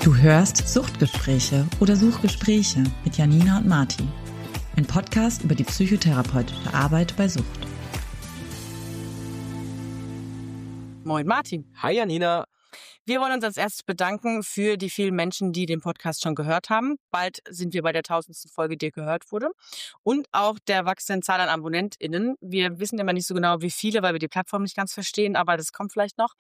Du hörst Suchtgespräche oder Suchgespräche mit Janina und Martin. Ein Podcast über die psychotherapeutische Arbeit bei Sucht. Moin Martin. Hi Janina. Wir wollen uns als erstes bedanken für die vielen Menschen, die den Podcast schon gehört haben. Bald sind wir bei der 1000. Folge, die gehört wurde. Und auch der wachsenden Zahl an AbonnentInnen. Wir wissen immer nicht so genau, wie viele, weil wir die Plattform nicht ganz verstehen, aber das kommt vielleicht noch.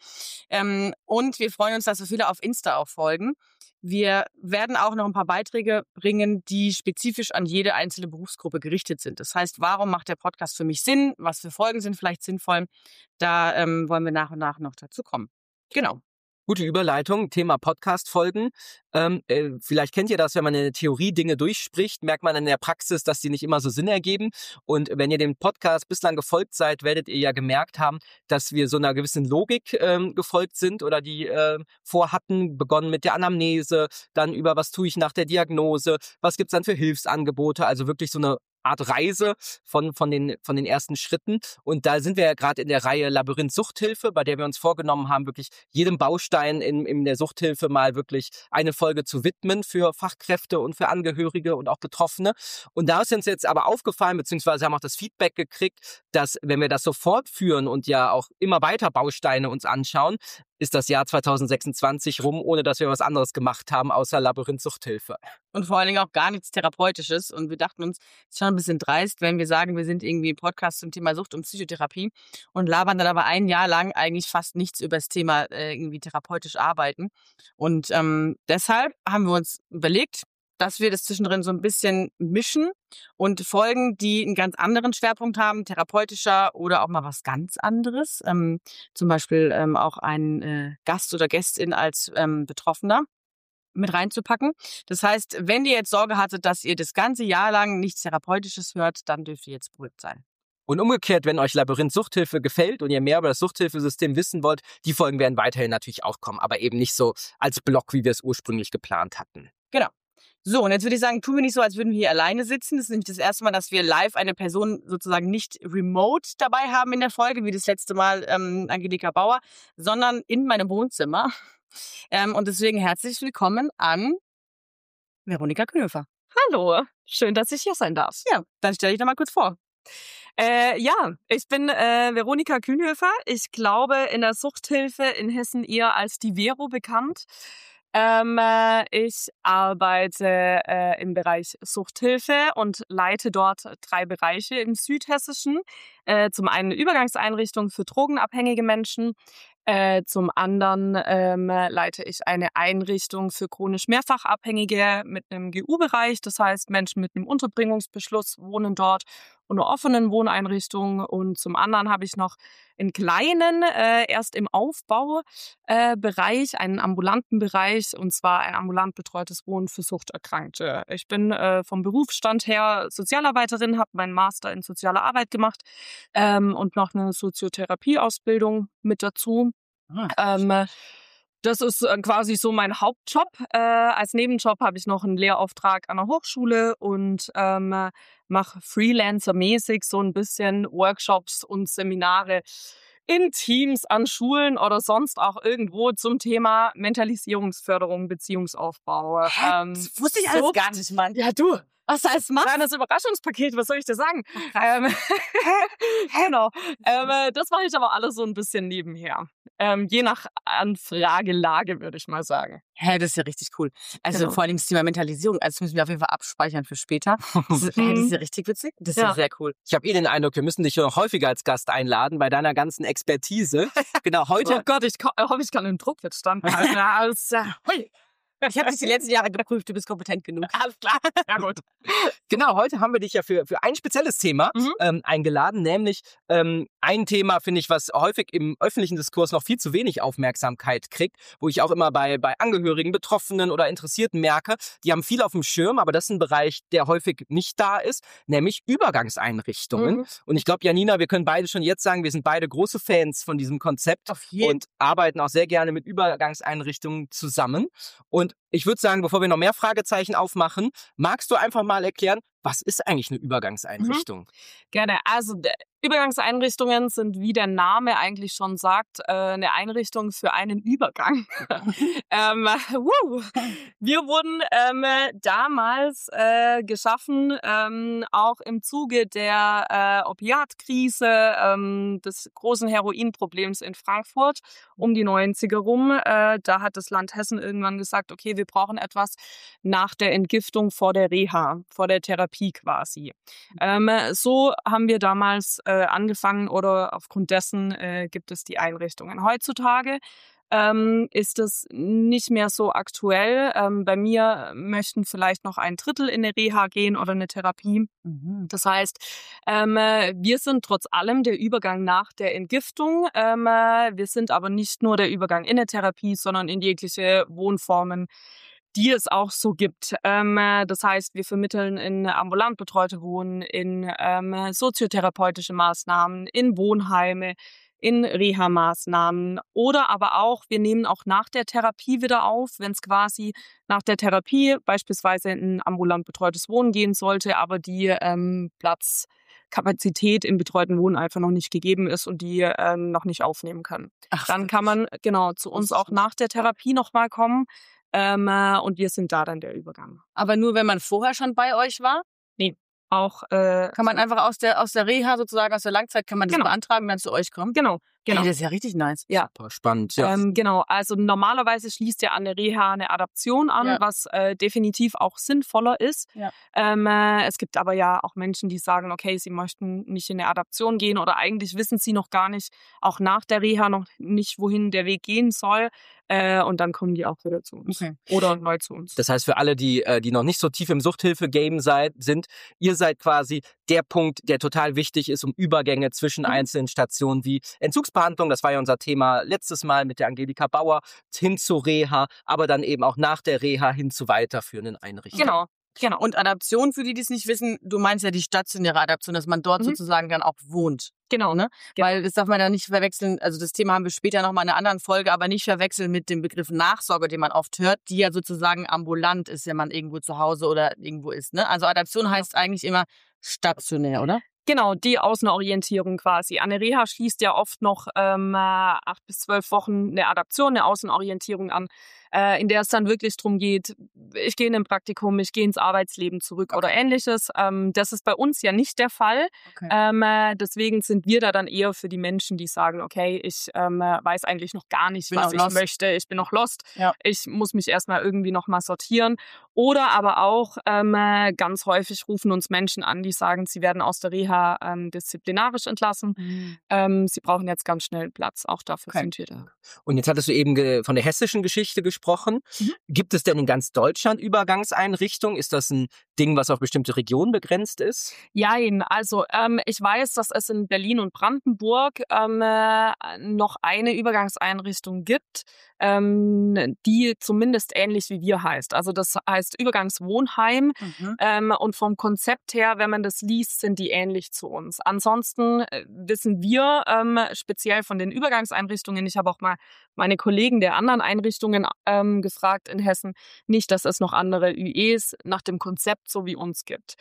Und wir freuen uns, dass so viele auf Insta auch folgen. Wir werden auch noch ein paar Beiträge bringen, die spezifisch an jede einzelne Berufsgruppe gerichtet sind. Das heißt, warum macht der Podcast für mich Sinn? Was für Folgen sind vielleicht sinnvoll? Da wollen wir nach und nach noch dazu kommen. Genau. Gute Überleitung, Thema Podcast-Folgen. Vielleicht kennt ihr das, wenn man in der Theorie Dinge durchspricht, merkt man in der Praxis, dass die nicht immer so Sinn ergeben. Und wenn ihr dem Podcast bislang gefolgt seid, werdet ihr ja gemerkt haben, dass wir so einer gewissen Logik gefolgt sind oder die vorhatten, begonnen mit der Anamnese, dann über was tue ich nach der Diagnose, was gibt's dann für Hilfsangebote, also wirklich so eine Art Reise von den ersten Schritten. Und da sind wir ja gerade in der Reihe Labyrinth Suchthilfe, bei der wir uns vorgenommen haben, wirklich jedem Baustein in der Suchthilfe mal wirklich eine Folge zu widmen für Fachkräfte und für Angehörige und auch Betroffene. Und da ist uns jetzt aber aufgefallen, beziehungsweise haben auch das Feedback gekriegt, dass wenn wir das so fortführen und ja auch immer weiter Bausteine uns anschauen, ist das Jahr 2026 rum, ohne dass wir was anderes gemacht haben, außer Labyrinth Suchthilfe. Und vor allen Dingen auch gar nichts Therapeutisches. Und wir dachten uns, es ist schon ein bisschen dreist, wenn wir sagen, wir sind irgendwie ein Podcast zum Thema Sucht und Psychotherapie und labern dann aber ein Jahr lang eigentlich fast nichts über das Thema irgendwie therapeutisch arbeiten. Und deshalb haben wir uns überlegt, dass wir das zwischendrin so ein bisschen mischen und Folgen, die einen ganz anderen Schwerpunkt haben, therapeutischer oder auch mal was ganz anderes, zum Beispiel auch einen Gast oder Gästin als Betroffener mit reinzupacken. Das heißt, wenn ihr jetzt Sorge hattet, dass ihr das ganze Jahr lang nichts Therapeutisches hört, dann dürft ihr jetzt beruhigt sein. Und umgekehrt, wenn euch Labyrinth Suchthilfe gefällt und ihr mehr über das Suchthilfesystem wissen wollt, die Folgen werden weiterhin natürlich auch kommen, aber eben nicht so als Block, wie wir es ursprünglich geplant hatten. Genau. So, und jetzt würde ich sagen, tun wir nicht so, als würden wir hier alleine sitzen. Das ist nämlich das erste Mal, dass wir live eine Person sozusagen nicht remote dabei haben in der Folge, wie das letzte Mal Angelika Bauer, sondern in meinem Wohnzimmer. Und deswegen herzlich willkommen an Veronika Kühnhöfer. Hallo, schön, dass ich hier sein darf. Ja, dann stell dich doch mal kurz vor. Ja, ich bin Veronika Kühnhöfer. Ich glaube, in der Suchthilfe in Hessen eher als die Vero bekannt. Ich arbeite im Bereich Suchthilfe und leite dort 3 Bereiche im Südhessischen. Zum einen eine Übergangseinrichtung für drogenabhängige Menschen. Zum anderen leite ich eine Einrichtung für chronisch Mehrfachabhängige mit einem GU-Bereich. Das heißt, Menschen mit einem Unterbringungsbeschluss wohnen dort und einer offenen Wohneinrichtung. Und zum anderen habe ich noch einen kleinen, erst im Aufbau Bereich, einen ambulanten Bereich, und zwar ein ambulant betreutes Wohnen für Suchterkrankte. Ich bin vom Berufsstand her Sozialarbeiterin, habe meinen Master in sozialer Arbeit gemacht und noch eine Soziotherapieausbildung mit dazu. Das ist quasi so mein Hauptjob. Als Nebenjob habe ich noch einen Lehrauftrag an der Hochschule und mache Freelancer-mäßig so ein bisschen Workshops und Seminare in Teams, an Schulen oder sonst auch irgendwo zum Thema Mentalisierungsförderung, Beziehungsaufbau. Das wusste ich alles gar nicht, Mann. Ja, du. Was du alles machst? Kleines Überraschungspaket, was soll ich dir sagen? Genau. Das mache ich aber alles so ein bisschen nebenher. Je nach Anfragelage, würde ich mal sagen. Das ist ja richtig cool. Also Genau. vor allem das Thema Mentalisierung, also das müssen wir auf jeden Fall abspeichern für später. Das ist ja richtig witzig. Das ist ja sehr cool. Ich habe den Eindruck, wir müssen dich noch häufiger als Gast einladen bei deiner ganzen Expertise. Genau, heute. Oh Gott, ich hoffe, ich kann den Druck jetzt standhalten. Ich habe dich die letzten Jahre geprüft, du bist kompetent genug. Alles klar. Ja, gut. Genau, heute haben wir dich ja für ein spezielles Thema eingeladen, nämlich ein Thema, finde ich, was häufig im öffentlichen Diskurs noch viel zu wenig Aufmerksamkeit kriegt, wo ich auch immer bei Angehörigen, Betroffenen oder Interessierten merke, die haben viel auf dem Schirm, aber das ist ein Bereich, der häufig nicht da ist, nämlich Übergangseinrichtungen. Und ich glaube, Janina, wir können beide schon jetzt sagen, wir sind beide große Fans von diesem Konzept und arbeiten auch sehr gerne mit Übergangseinrichtungen zusammen. Und Ich würde sagen, bevor wir noch mehr Fragezeichen aufmachen, magst du einfach mal erklären, was ist eigentlich eine Übergangseinrichtung? Gerne. Also Übergangseinrichtungen sind, wie der Name eigentlich schon sagt, eine Einrichtung für einen Übergang. Wir wurden damals geschaffen, auch im Zuge der Opiatkrise, des großen Heroinproblems in Frankfurt um die 90er rum. Da hat das Land Hessen irgendwann gesagt, okay, wir brauchen etwas nach der Entgiftung vor der Reha, vor der Therapie quasi. So haben wir damals angefangen oder aufgrund dessen gibt es die Einrichtungen. Heutzutage ist es nicht mehr so aktuell. Bei mir möchten vielleicht noch 1/3 in eine Reha gehen oder eine Therapie. Das heißt, wir sind trotz allem der Übergang nach der Entgiftung. Wir sind aber nicht nur der Übergang in eine Therapie, sondern in jegliche Wohnformen, die es auch so gibt. Das heißt, wir vermitteln in ambulant betreute Wohnen, in soziotherapeutische Maßnahmen, in Wohnheime, in Reha-Maßnahmen oder aber auch, wir nehmen auch nach der Therapie wieder auf, wenn es quasi nach der Therapie beispielsweise in ein ambulant betreutes Wohnen gehen sollte, aber die Platzkapazität im betreuten Wohnen einfach noch nicht gegeben ist und die noch nicht aufnehmen können. Dann kann man zu uns auch nach der Therapie nochmal kommen. Und wir sind da dann der Übergang. Aber nur, wenn man vorher schon bei euch war? Nee, auch kann man einfach aus der Reha sozusagen, aus der Langzeit, kann man das beantragen und dann zu euch kommen? Genau. Hey, das ist ja richtig nice. Ja. Super spannend, ja. Genau, also normalerweise schließt ja an der Reha eine Adaption an, was definitiv auch sinnvoller ist. Ja. Es gibt aber ja auch Menschen, die sagen, okay, sie möchten nicht in eine Adaption gehen oder eigentlich wissen sie noch gar nicht, auch nach der Reha noch nicht, wohin der Weg gehen soll. Und dann kommen die auch wieder zu uns. Okay. Oder neu zu uns. Das heißt, für alle, die noch nicht so tief im Suchthilfe-Game sind, ihr seid quasi der Punkt, der total wichtig ist, um Übergänge zwischen einzelnen Stationen wie Entzugsbehandlung, das war ja unser Thema letztes Mal mit der Angelika Bauer, hin zur Reha, aber dann eben auch nach der Reha hin zu weiterführenden Einrichtungen. Genau. Und Adaption, für die es nicht wissen, du meinst ja die stationäre Adaption, dass man dort sozusagen dann auch wohnt. Genau, ne? Weil das darf man ja nicht verwechseln, also das Thema haben wir später nochmal in einer anderen Folge, aber nicht verwechseln mit dem Begriff Nachsorge, den man oft hört, die ja sozusagen ambulant ist, wenn man irgendwo zu Hause oder irgendwo ist. Ne? Also Adaption heißt eigentlich immer stationär, oder? Genau, die Außenorientierung quasi. An der Reha schließt ja oft noch 8 bis 12 Wochen eine Adaption, eine Außenorientierung an, in der es dann wirklich darum geht, ich gehe in ein Praktikum, ich gehe ins Arbeitsleben zurück oder Ähnliches. Das ist bei uns ja nicht der Fall. Okay. Deswegen sind wir da dann eher für die Menschen, die sagen, okay, ich weiß eigentlich noch gar nicht, was ich möchte. Ich bin noch lost. Ja. Ich muss mich erstmal irgendwie noch mal sortieren. Oder aber auch ganz häufig rufen uns Menschen an, die sagen, sie werden aus der Reha disziplinarisch entlassen. Sie brauchen jetzt ganz schnell einen Platz. Auch dafür sind wir da. Und jetzt hattest du eben von der hessischen Geschichte gesprochen. Gibt es denn in ganz Deutschland Übergangseinrichtungen? Ist das ein Ding, was auf bestimmte Regionen begrenzt ist? Jein, also ich weiß, dass es in Berlin und Brandenburg noch eine Übergangseinrichtung gibt, die zumindest ähnlich wie wir heißt. Also das heißt Übergangswohnheim. Und vom Konzept her, wenn man das liest, sind die ähnlich zu uns. Ansonsten wissen wir speziell von den Übergangseinrichtungen, ich habe auch mal meine Kollegen der anderen Einrichtungen gefragt in Hessen, nicht, dass es noch andere ÜEs nach dem Konzept so wie uns gibt.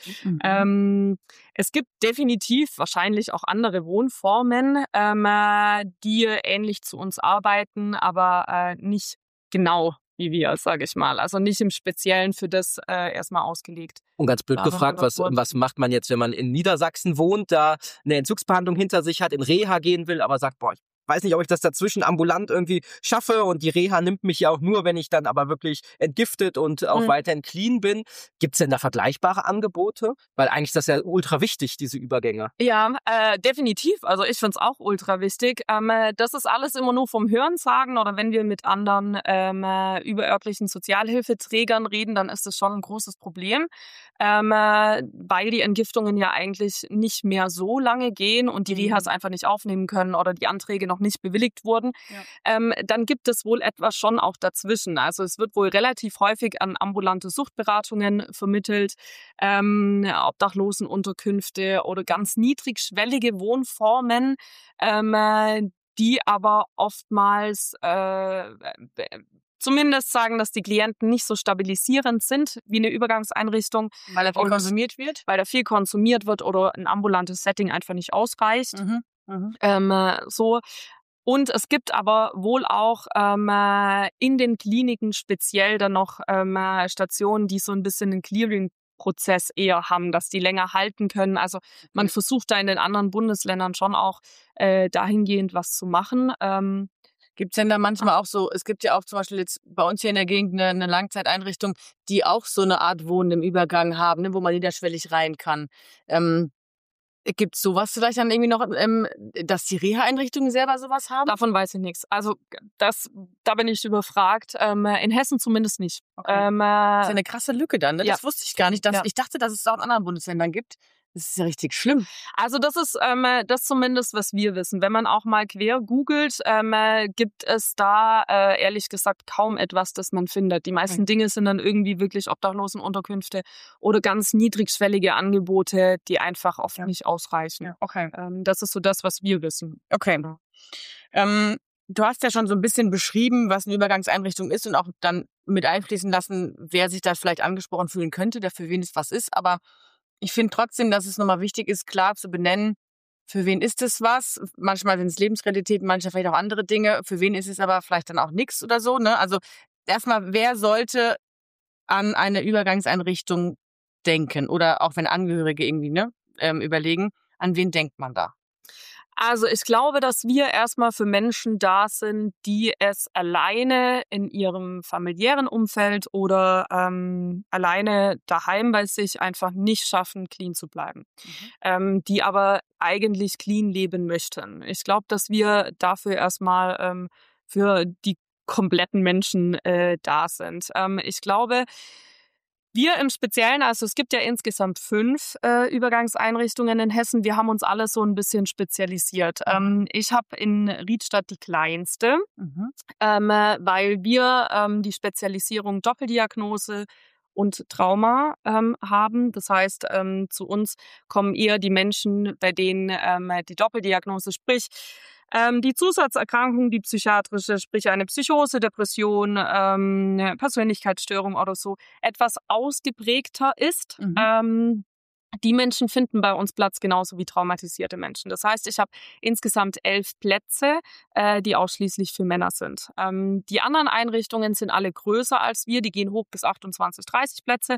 Es gibt definitiv wahrscheinlich auch andere Wohnformen, die ähnlich zu uns arbeiten, aber nicht genau wie wir, sage ich mal. Also nicht im Speziellen für das erstmal ausgelegt. Und ganz blöd gefragt, was macht man jetzt, wenn man in Niedersachsen wohnt, da eine Entzugsbehandlung hinter sich hat, in Reha gehen will, aber sagt, boah, ich weiß nicht, ob ich das dazwischen ambulant irgendwie schaffe und die Reha nimmt mich ja auch nur, wenn ich dann aber wirklich entgiftet und auch weiterhin clean bin. Gibt es denn da vergleichbare Angebote? Weil eigentlich ist das ja ultra wichtig, diese Übergänge. Ja, definitiv. Also ich finde es auch ultra wichtig. Das ist alles immer nur vom Hörensagen oder wenn wir mit anderen überörtlichen Sozialhilfeträgern reden, dann ist das schon ein großes Problem, weil die Entgiftungen ja eigentlich nicht mehr so lange gehen und die Rehas einfach nicht aufnehmen können oder die Anträge noch nicht bewilligt wurden, dann gibt es wohl etwas schon auch dazwischen. Also es wird wohl relativ häufig an ambulante Suchtberatungen vermittelt, Obdachlosenunterkünfte oder ganz niedrigschwellige Wohnformen, die aber oftmals zumindest sagen, dass die Klienten nicht so stabilisierend sind wie eine Übergangseinrichtung. Weil er viel konsumiert wird? Weil da viel konsumiert wird oder ein ambulantes Setting einfach nicht ausreicht. So. Und es gibt aber wohl auch in den Kliniken speziell dann noch Stationen, die so ein bisschen einen Clearing-Prozess eher haben, dass die länger halten können. Also man versucht da in den anderen Bundesländern schon auch dahingehend was zu machen. Gibt es denn da manchmal auch so, es gibt ja auch zum Beispiel jetzt bei uns hier in der Gegend eine Langzeiteinrichtung, die auch so eine Art Wohnen im Übergang haben, ne, wo man niederschwellig rein kann. Gibt es sowas vielleicht dann irgendwie noch, dass die Reha-Einrichtungen selber sowas haben? Davon weiß ich nichts. Also da bin ich überfragt. In Hessen zumindest nicht. Okay. Das ist ja eine krasse Lücke dann, ne? Ja. Das wusste ich gar nicht. Ich dachte, dass es auch in anderen Bundesländern gibt. Das ist ja richtig schlimm. Also das ist das zumindest, was wir wissen. Wenn man auch mal quer googelt, gibt es da ehrlich gesagt kaum etwas, das man findet. Die meisten Dinge sind dann irgendwie wirklich Obdachlosenunterkünfte oder ganz niedrigschwellige Angebote, die einfach oft nicht ausreichen. Ja, okay. Das ist so das, was wir wissen. Okay. Du hast ja schon so ein bisschen beschrieben, was eine Übergangseinrichtung ist und auch dann mit einfließen lassen, wer sich da vielleicht angesprochen fühlen könnte, der für wen es was ist. Aber ich finde trotzdem, dass es nochmal wichtig ist, klar zu benennen, für wen ist es was. Manchmal sind es Lebensrealitäten, manchmal vielleicht auch andere Dinge. Für wen ist es aber vielleicht dann auch nichts oder so, ne? Also erstmal, wer sollte an eine Übergangseinrichtung denken? Oder auch wenn Angehörige irgendwie überlegen, an wen denkt man da? Also ich glaube, dass wir erstmal für Menschen da sind, die es alleine in ihrem familiären Umfeld oder alleine daheim bei sich einfach nicht schaffen, clean zu bleiben. Die aber eigentlich clean leben möchten. Ich glaube, dass wir dafür erstmal für die kompletten Menschen da sind. Ich glaube, wir im Speziellen, also es gibt ja insgesamt 5 Übergangseinrichtungen in Hessen. Wir haben uns alle so ein bisschen spezialisiert. Ich habe in Riedstadt die kleinste, weil wir die Spezialisierung Doppeldiagnose und Trauma haben. Das heißt, zu uns kommen eher die Menschen, bei denen die Doppeldiagnose, sprich die Zusatzerkrankung, die psychiatrische, sprich eine Psychose, Depression, Persönlichkeitsstörung oder so, etwas ausgeprägter ist. Die Menschen finden bei uns Platz, genauso wie traumatisierte Menschen. Das heißt, ich habe insgesamt 11 Plätze, die ausschließlich für Männer sind. Die anderen Einrichtungen sind alle größer als wir. Die gehen hoch bis 28, 30 Plätze.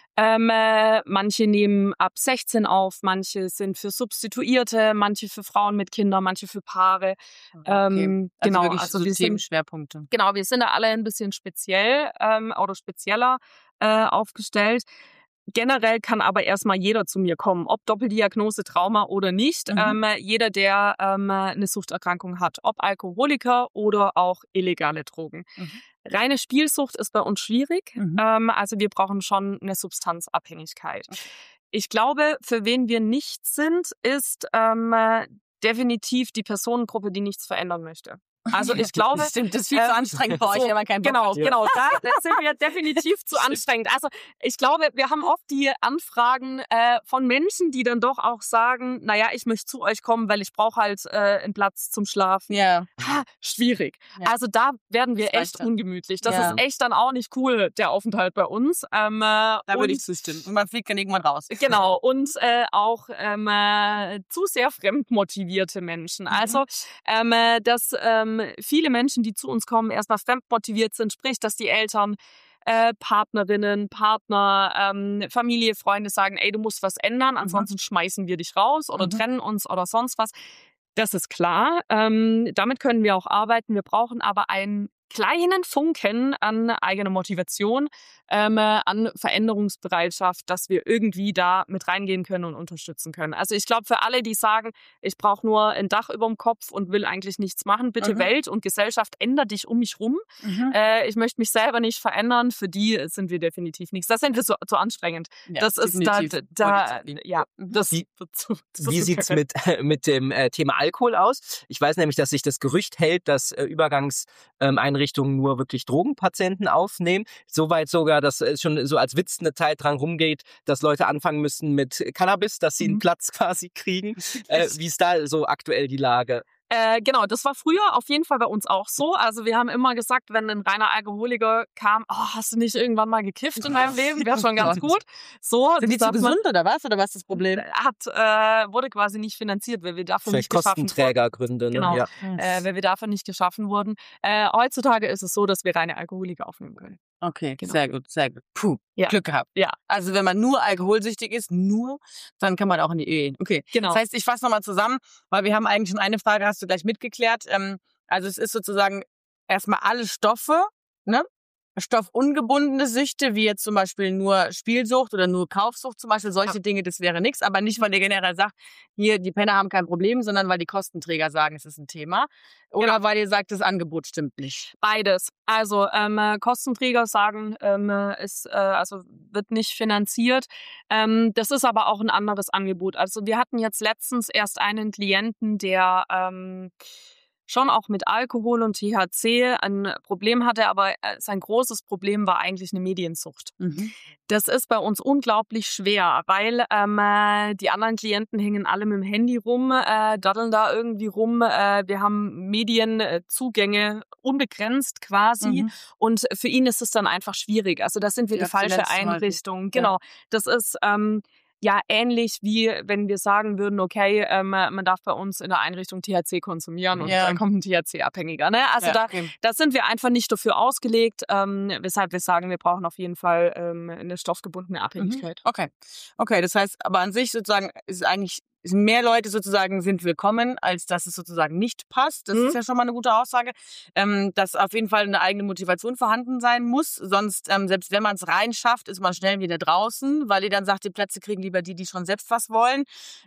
Manche nehmen ab 16 auf, manche sind für Substituierte, manche für Frauen mit Kindern, manche für Paare. Okay. Genau, wirklich also so wir sind Themenschwerpunkte. Genau, wir sind da alle ein bisschen speziell oder spezieller aufgestellt. Generell kann aber erstmal jeder zu mir kommen, ob Doppeldiagnose, Trauma oder nicht. Jeder, der eine Suchterkrankung hat, ob Alkoholiker oder auch illegale Drogen. Reine Spielsucht ist bei uns schwierig. Also wir brauchen schon eine Substanzabhängigkeit. Ich glaube, für wen wir nicht sind, ist definitiv die Personengruppe, die nichts verändern möchte. Also ich glaube, das stimmt, das ist viel zu anstrengend bei euch, wenn man keinen Bock hat. Genau, da sind wir definitiv zu anstrengend. Also ich glaube, wir haben oft die Anfragen von Menschen, die dann doch auch sagen, naja, ich möchte zu euch kommen, weil ich brauche halt einen Platz zum Schlafen. Ja. Schwierig. Ja. Also da werden wir echt ungemütlich. Das ist echt dann auch nicht cool, der Aufenthalt bei uns. Da würde ich zustimmen. Und man fliegt dann irgendwann raus. Genau. Und auch zu sehr fremdmotivierte Menschen. Also dass viele Menschen, die zu uns kommen, erstmal fremdmotiviert sind, sprich, dass die Eltern, Partnerinnen, Partner, Familie, Freunde sagen, ey, du musst was ändern, ansonsten schmeißen wir dich raus oder trennen uns oder sonst was. Das ist klar. Damit können wir auch arbeiten. Wir brauchen aber einen kleinen Funken an eigener Motivation, an Veränderungsbereitschaft, dass wir irgendwie da mit reingehen können und unterstützen können. Also ich glaube, für alle, die sagen, ich brauche nur ein Dach über dem Kopf und will eigentlich nichts machen, bitte Welt und Gesellschaft, änder dich um mich rum. Ich möchte mich selber nicht verändern, für die sind wir definitiv nichts. Das sind wir zu anstrengend. Ja, das ist Wie sieht's mit dem Thema Alkohol aus? Ich weiß nämlich, dass sich das Gerücht hält, dass Übergangseinrichtungen nur wirklich Drogenpatienten aufnehmen. Soweit sogar, dass es schon so als Witz eine Zeit dran rumgeht, dass Leute anfangen müssen mit Cannabis, dass sie einen Platz quasi kriegen. Wie ist da so aktuell die Lage? Genau, das war früher auf jeden Fall bei uns auch so. Also wir haben immer gesagt, wenn ein reiner Alkoholiker kam, hast du nicht irgendwann mal gekifft in deinem Leben? Wäre schon ganz gut. So, Sind die zu gesund oder was? Oder was ist das Problem? Wurde quasi nicht finanziert, weil wir dafür Vielleicht nicht geschaffen wurden. Kostenträgergründe. Ne? Genau, Ja. weil wir dafür nicht geschaffen wurden. Heutzutage ist es so, dass wir reine Alkoholiker aufnehmen können. Okay, Genau. sehr gut, sehr gut. Puh, Ja. Glück gehabt. Ja. Also wenn man nur alkoholsüchtig ist, dann kann man auch in die Ehe gehen. Okay, Genau. das heißt, ich fasse nochmal zusammen, weil wir haben eigentlich schon eine Frage, hast du gleich mitgeklärt. Also es ist sozusagen erstmal alle Stoffe, ne? Stoffungebundene Süchte, wie jetzt zum Beispiel nur Spielsucht oder nur Kaufsucht zum Beispiel, solche Dinge, das wäre nichts, aber nicht, weil ihr generell sagt, hier, die Penner haben kein Problem, sondern weil die Kostenträger sagen, es ist ein Thema. Oder weil ihr sagt, das Angebot stimmt nicht. Beides. Also Kostenträger sagen, es wird nicht finanziert. Das ist aber auch ein anderes Angebot. Also wir hatten jetzt letztens erst einen Klienten, der schon auch mit Alkohol und THC ein Problem hatte, aber sein großes Problem war eigentlich eine Mediensucht. Mhm. Das ist bei uns unglaublich schwer, weil die anderen Klienten hängen alle mit dem Handy rum, daddeln da irgendwie rum. Wir haben Medienzugänge unbegrenzt quasi und für ihn ist es dann einfach schwierig. Also das sind wir die falsche Einrichtung. Genau, das ist ähnlich wie wenn wir sagen würden, okay, man darf bei uns in der Einrichtung THC konsumieren und dann kommt ein THC-Abhängiger. Ne? Also da sind wir einfach nicht dafür ausgelegt, weshalb wir sagen, wir brauchen auf jeden Fall eine stoffgebundene Abhängigkeit. Okay, das heißt, aber an sich sozusagen ist eigentlich mehr Leute sozusagen sind willkommen, als dass es sozusagen nicht passt. Das ist ja schon mal eine gute Aussage. Dass auf jeden Fall eine eigene Motivation vorhanden sein muss. Sonst, selbst wenn man es rein schafft, ist man schnell wieder draußen, weil ihr dann sagt, die Plätze kriegen lieber die schon selbst was wollen.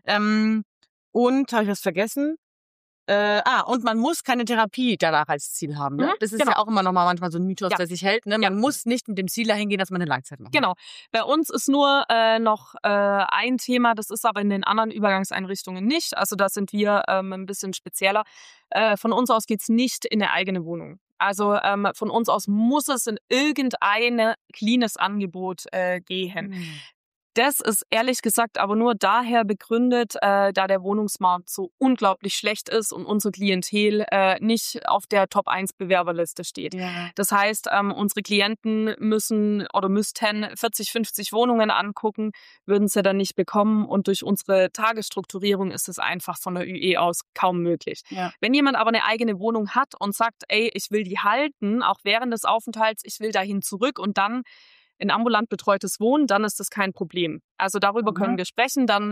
Und, habe ich was vergessen? Und man muss keine Therapie danach als Ziel haben. Ne? Das ist ja auch immer noch mal manchmal so ein Mythos, der sich hält. Ne? Man muss nicht mit dem Ziel dahin gehen, dass man eine Langzeit macht. Genau. Bei uns ist nur noch ein Thema, das ist aber in den anderen Übergangseinrichtungen nicht. Also da sind wir ein bisschen spezieller. Von uns aus geht's nicht in eine eigene Wohnung. Also von uns aus muss es in irgendein cleanes Angebot gehen. Das ist ehrlich gesagt aber nur daher begründet, da der Wohnungsmarkt so unglaublich schlecht ist und unsere Klientel nicht auf der Top-1 Bewerberliste steht. Das heißt, unsere Klienten müssten 40, 50 Wohnungen angucken, würden sie dann nicht bekommen und durch unsere Tagesstrukturierung ist es einfach von der ÜE aus kaum möglich. Wenn jemand aber eine eigene Wohnung hat und sagt, ey, ich will die halten, auch während des Aufenthalts, ich will dahin zurück und dann in ambulant betreutes Wohnen, dann ist das kein Problem. Also darüber können wir sprechen, dann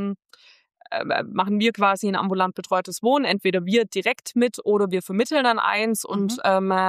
machen wir quasi ein ambulant betreutes Wohnen, entweder wir direkt mit oder wir vermitteln dann eins und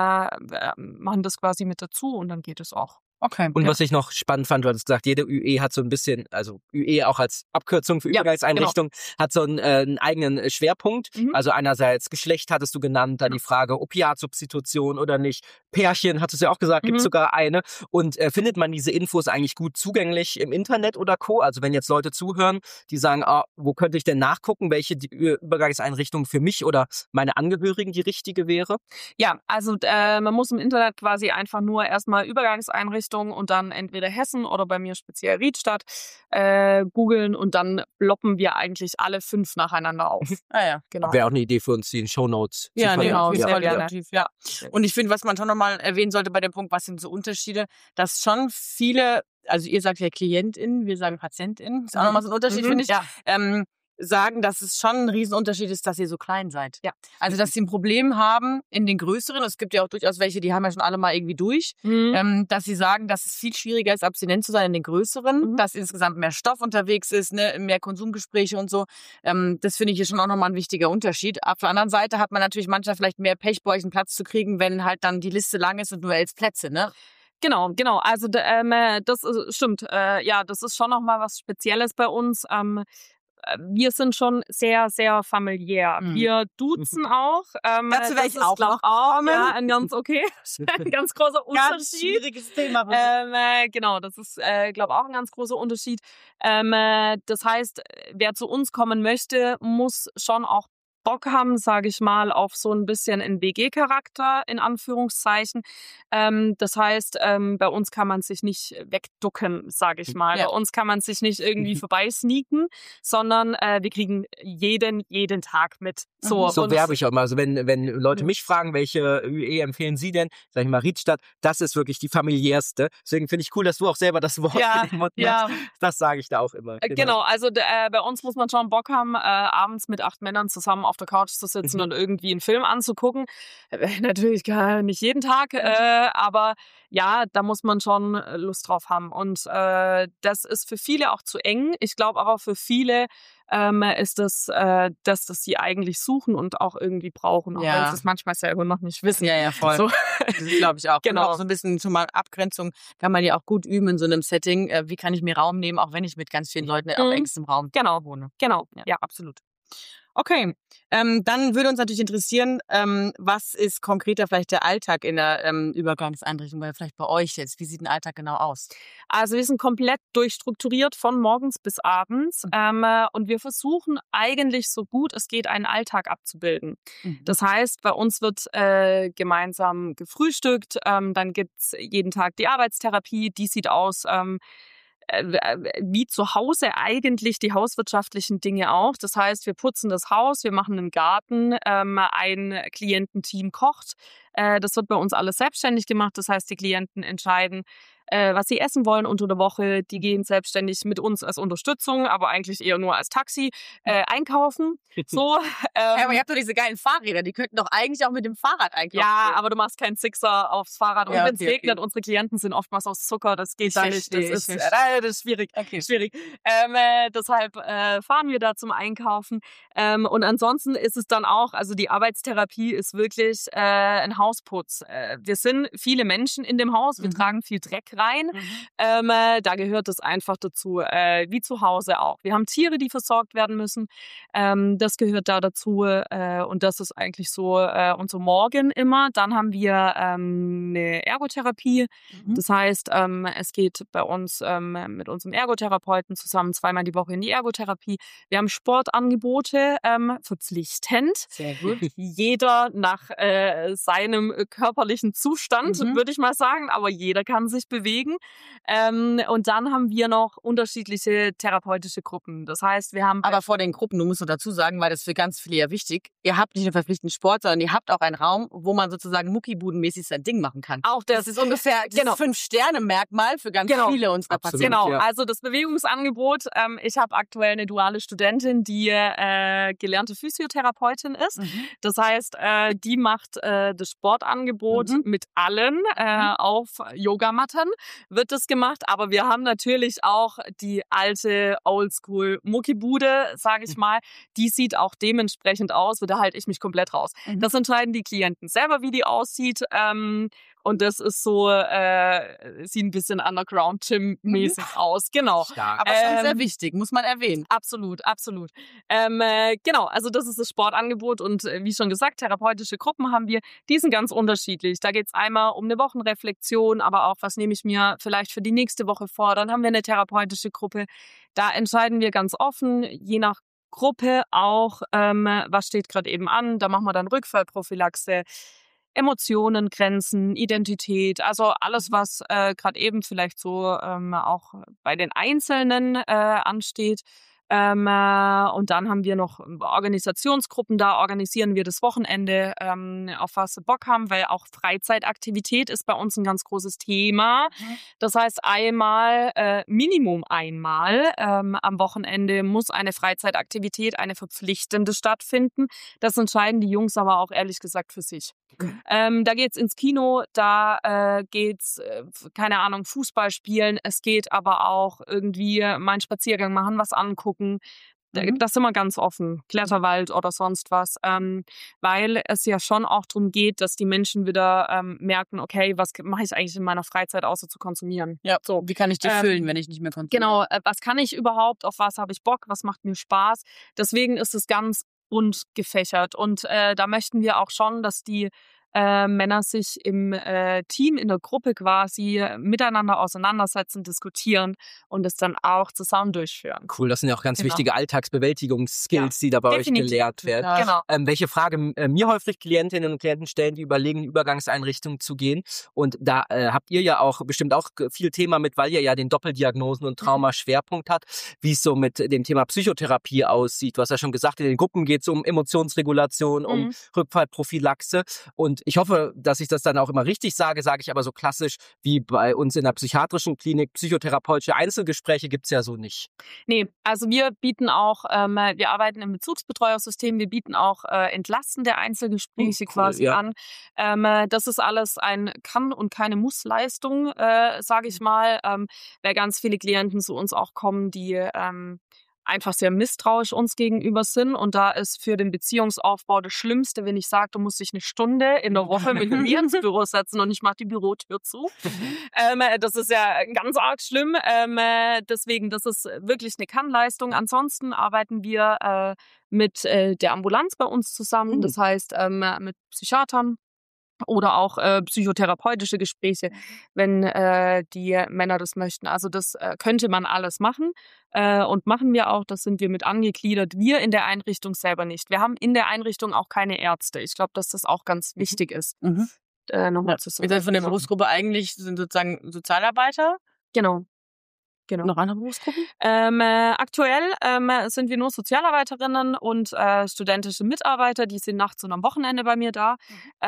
machen das quasi mit dazu und dann geht es auch. Okay. Und was ich noch spannend fand, du hattest gesagt, jede ÜE hat so ein bisschen, also ÜE auch als Abkürzung für Übergangseinrichtung, hat so einen eigenen Schwerpunkt. Also einerseits Geschlecht hattest du genannt, dann die Frage Opiatsubstitution oder nicht. Pärchen, hattest du ja auch gesagt, gibt sogar eine. Und findet man diese Infos eigentlich gut zugänglich im Internet oder Co.? Also wenn jetzt Leute zuhören, die sagen, wo könnte ich denn nachgucken, welche die Übergangseinrichtung für mich oder meine Angehörigen die richtige wäre? Ja, also man muss im Internet quasi einfach nur erstmal Übergangseinrichtung und dann entweder Hessen oder bei mir speziell Riedstadt googeln und dann ploppen wir eigentlich alle 5 nacheinander auf. Genau. Wäre auch eine Idee für uns, die in Shownotes zu verlinken. Genau, sehr gerne. Und ich finde, was man schon nochmal erwähnen sollte bei dem Punkt, was sind so Unterschiede, dass schon viele, also ihr sagt ja KlientInnen, wir sagen PatientInnen, ist auch nochmal so ein Unterschied, finde ich, sagen, dass es schon ein Riesenunterschied ist, dass ihr so klein seid. Also, dass sie ein Problem haben in den größeren, es gibt ja auch durchaus welche, die haben ja schon alle mal irgendwie durch, dass sie sagen, dass es viel schwieriger ist, abstinent zu sein in den größeren, dass insgesamt mehr Stoff unterwegs ist, ne, mehr Konsumgespräche und so. Das finde ich hier schon auch nochmal ein wichtiger Unterschied. Auf der anderen Seite hat man natürlich manchmal vielleicht mehr Pech, bei euch einen Platz zu kriegen, wenn halt dann die Liste lang ist und nur 11 Plätze, ne? Genau. Also das stimmt. Das ist schon nochmal was Spezielles bei uns. Wir sind schon sehr, sehr familiär. Wir duzen auch. Dazu werde ich auch noch kommen. Ja, ein ganz ein ganz großer Unterschied. Ganz schwieriges Thema. Genau, das ist, glaube auch ein ganz großer Unterschied. Das heißt, wer zu uns kommen möchte, muss schon auch Bock haben, sage ich mal, auf so ein bisschen einen WG-Charakter, in Anführungszeichen. Das heißt, bei uns kann man sich nicht wegducken, sage ich mal. Ja. Bei uns kann man sich nicht irgendwie vorbeisneaken, sondern wir kriegen jeden Tag mit. So So und werbe ich auch mal. Also wenn Leute mich fragen, welche ÜE empfehlen sie denn, sag ich mal Riedstadt, das ist wirklich die familiärste. Deswegen finde ich cool, dass du auch selber das Wort Ja, in den Mund ja. nimmst. Das sage ich da auch immer. Genau, also bei uns muss man schon Bock haben, abends mit 8 Männern zusammen auf der Couch zu sitzen und irgendwie einen Film anzugucken. Natürlich nicht jeden Tag, aber ja, da muss man schon Lust drauf haben. Und das ist für viele auch zu eng. Ich glaube aber für viele ist das, dass das sie eigentlich suchen und auch irgendwie brauchen, auch wenn sie es manchmal selber noch nicht wissen. Ja, voll. So. Das glaube ich auch. Genau. Und auch so ein bisschen schon mal Abgrenzung kann man ja auch gut üben in so einem Setting. Wie kann ich mir Raum nehmen, auch wenn ich mit ganz vielen Leuten auf engstem Raum wohne. Genau, Ja. ja, absolut. Okay, dann würde uns natürlich interessieren, was ist konkreter vielleicht der Alltag in der Übergangseinrichtung, weil vielleicht bei euch jetzt, wie sieht ein Alltag genau aus? Also wir sind komplett durchstrukturiert von morgens bis abends und wir versuchen eigentlich so gut es geht, einen Alltag abzubilden. Das heißt, bei uns wird gemeinsam gefrühstückt, dann gibt's jeden Tag die Arbeitstherapie, die sieht aus wie zu Hause eigentlich die hauswirtschaftlichen Dinge auch. Das heißt, wir putzen das Haus, wir machen einen Garten, ein Kliententeam kocht. Das wird bei uns alles selbstständig gemacht. Das heißt, die Klienten entscheiden, was sie essen wollen unter der Woche. Die gehen selbstständig mit uns als Unterstützung, aber eigentlich eher nur als Taxi einkaufen. So. Aber ihr habt doch diese geilen Fahrräder, die könnten doch eigentlich auch mit dem Fahrrad einkaufen. Ja, aber du machst keinen Sixer aufs Fahrrad. Und Ja, wenn es okay, regnet, okay. unsere Klienten sind oftmals aus Zucker, das geht Ich da nicht. Das verstehe, ist, das ist schwierig. Okay. Schwierig. Deshalb fahren wir da zum Einkaufen. Und ansonsten ist es dann auch, also die Arbeitstherapie ist wirklich ein Hausputz. Wir sind viele Menschen in dem Haus, wir tragen viel Dreck rein. Da gehört es einfach dazu, wie zu Hause auch. Wir haben Tiere, die versorgt werden müssen. Das gehört da dazu und das ist eigentlich so unser Morgen immer. Dann haben wir eine Ergotherapie. Das heißt, es geht bei uns mit unserem Ergotherapeuten zusammen 2-mal die Woche in die Ergotherapie. Wir haben Sportangebote, verpflichtend. Sehr gut. Jeder nach seinem körperlichen Zustand, würde ich mal sagen, aber jeder kann sich bewegen. Und dann haben wir noch unterschiedliche therapeutische Gruppen. Das heißt, wir haben... Aber vor den Gruppen, du musst noch dazu sagen, weil das für ganz viele ja wichtig, ihr habt nicht nur verpflichtenden Sport, sondern ihr habt auch einen Raum, wo man sozusagen muckibudenmäßig sein Ding machen kann. Auch Das ist ungefähr das 5-Sterne-Merkmal für ganz viele unserer Absolut. Patienten. Genau, Ja. also das Bewegungsangebot. Ich habe aktuell eine duale Studentin, die gelernte Physiotherapeutin ist. Das heißt, die macht das Sportangebot mit allen auf Yogamatten wird das gemacht. Aber wir haben natürlich auch die alte Oldschool-Muckibude, sage ich mal. Die sieht auch dementsprechend aus. Da halte ich mich komplett raus. Das entscheiden die Klienten selber, wie die aussieht. Und das ist so, sieht ein bisschen Underground-Gym-mäßig aus. Genau. Stark. Aber schon sehr wichtig, muss man erwähnen. Absolut, absolut. Genau, also das ist das Sportangebot und wie schon gesagt, therapeutische Gruppen haben wir. Die sind ganz unterschiedlich. Da geht's einmal um eine Wochenreflexion, aber auch, was nehme ich mir vielleicht für die nächste Woche vor. Dann haben wir eine therapeutische Gruppe. Da entscheiden wir ganz offen, je nach Gruppe auch, was steht gerade eben an. Da machen wir dann Rückfallprophylaxe. Emotionen, Grenzen, Identität, also alles, was gerade eben vielleicht so auch bei den Einzelnen ansteht. Und dann haben wir noch Organisationsgruppen, da organisieren wir das Wochenende, auf was sie Bock haben, weil auch Freizeitaktivität ist bei uns ein ganz großes Thema. Das heißt, Minimum einmal am Wochenende muss eine Freizeitaktivität, eine verpflichtende stattfinden. Das entscheiden die Jungs aber auch ehrlich gesagt für sich. Da geht's ins Kino, da geht's, keine Ahnung, Fußball spielen. Es geht aber auch irgendwie mal einen Spaziergang machen, was angucken. Das sind wir ganz offen, Kletterwald oder sonst was, weil es ja schon auch darum geht, dass die Menschen wieder merken, okay, was mache ich eigentlich in meiner Freizeit, außer zu konsumieren? Ja, so. Wie kann ich die füllen, wenn ich nicht mehr konsumiere? Genau, was kann ich überhaupt, auf was habe ich Bock, was macht mir Spaß? Deswegen ist es ganz bunt gefächert und da möchten wir auch schon, dass die Männer sich im Team, in der Gruppe quasi miteinander auseinandersetzen, diskutieren und es dann auch zusammen durchführen. Cool, das sind ja auch ganz wichtige Alltagsbewältigungsskills, die da bei definitiv. euch gelehrt werden. Ja. Genau. Welche Frage mir häufig Klientinnen und Klienten stellen, die überlegen, in Übergangseinrichtungen zu gehen. Und da habt ihr ja auch bestimmt auch viel Thema mit, weil ihr ja den Doppeldiagnosen- und Traumaschwerpunkt habt, wie es so mit dem Thema Psychotherapie aussieht. Du hast ja schon gesagt, in den Gruppen geht es um Emotionsregulation, um Rückfallprophylaxe. Und ich hoffe, dass ich das dann auch immer richtig sage ich aber so klassisch wie bei uns in der psychiatrischen Klinik, psychotherapeutische Einzelgespräche gibt's ja so nicht. Nee, also wir bieten auch, wir arbeiten im Bezugsbetreuersystem, wir bieten auch entlastende Einzelgespräche quasi an. Das ist alles ein Kann- und keine Muss-Leistung, sage ich mal, weil ganz viele Klienten zu uns auch kommen, die einfach sehr misstrauisch uns gegenüber sind. Und da ist für den Beziehungsaufbau das Schlimmste, wenn ich sage, du musst dich eine Stunde in der Woche mit mir ins Büro setzen und ich mache die Bürotür zu. Das ist ja ganz arg schlimm. Deswegen, das ist wirklich eine Kannleistung. Ansonsten arbeiten wir mit der Ambulanz bei uns zusammen. Das heißt, mit Psychiatern. Oder auch psychotherapeutische Gespräche, wenn die Männer das möchten. Also das könnte man alles machen und machen wir auch. Das sind wir mit angegliedert. Wir in der Einrichtung selber nicht. Wir haben in der Einrichtung auch keine Ärzte. Ich glaube, dass das auch ganz wichtig ist. Nochmal zu sagen. Wir sind von der Berufsgruppe eigentlich sind sozusagen Sozialarbeiter. Genau. Noch andere Berufsgruppen? Aktuell sind wir nur Sozialarbeiterinnen und studentische Mitarbeiter, die sind nachts und am Wochenende bei mir da.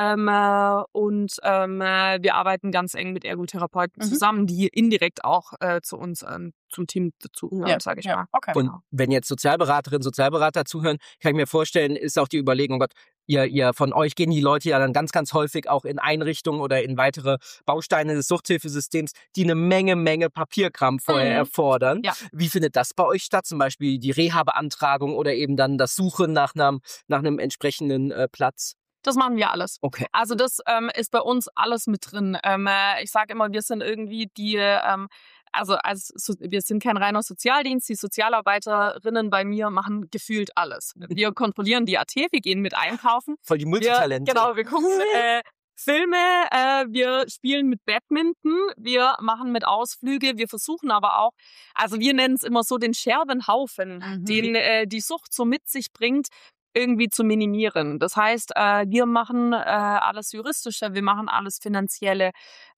Wir arbeiten ganz eng mit Ergotherapeuten zusammen, die indirekt auch zu uns zum Team dazugehören, sage ich mal. Okay. Und wenn jetzt Sozialberaterinnen, Sozialberater zuhören, kann ich mir vorstellen, ist auch die Überlegung, Gott, ihr von euch gehen die Leute ja dann ganz, ganz häufig auch in Einrichtungen oder in weitere Bausteine des Suchthilfesystems, die eine Menge Papierkram vorher erfordern. Ja. Wie findet das bei euch statt? Zum Beispiel die Reha-Beantragung oder eben dann das Suchen nach einem entsprenden Platz? Das machen wir alles. Okay. Also das ist bei uns alles mit drin. Ich sage immer, wir sind irgendwie die... wir sind kein reiner Sozialdienst. Die Sozialarbeiterinnen bei mir machen gefühlt alles. Wir kontrollieren die AT, wir gehen mit einkaufen. Voll die Multitalente. Wir gucken Filme, wir spielen mit Badminton, wir machen mit Ausflüge, wir versuchen aber auch, also wir nennen es immer so den Scherbenhaufen, den die Sucht so mit sich bringt, irgendwie zu minimieren. Das heißt, wir machen alles Juristische, wir machen alles Finanzielle,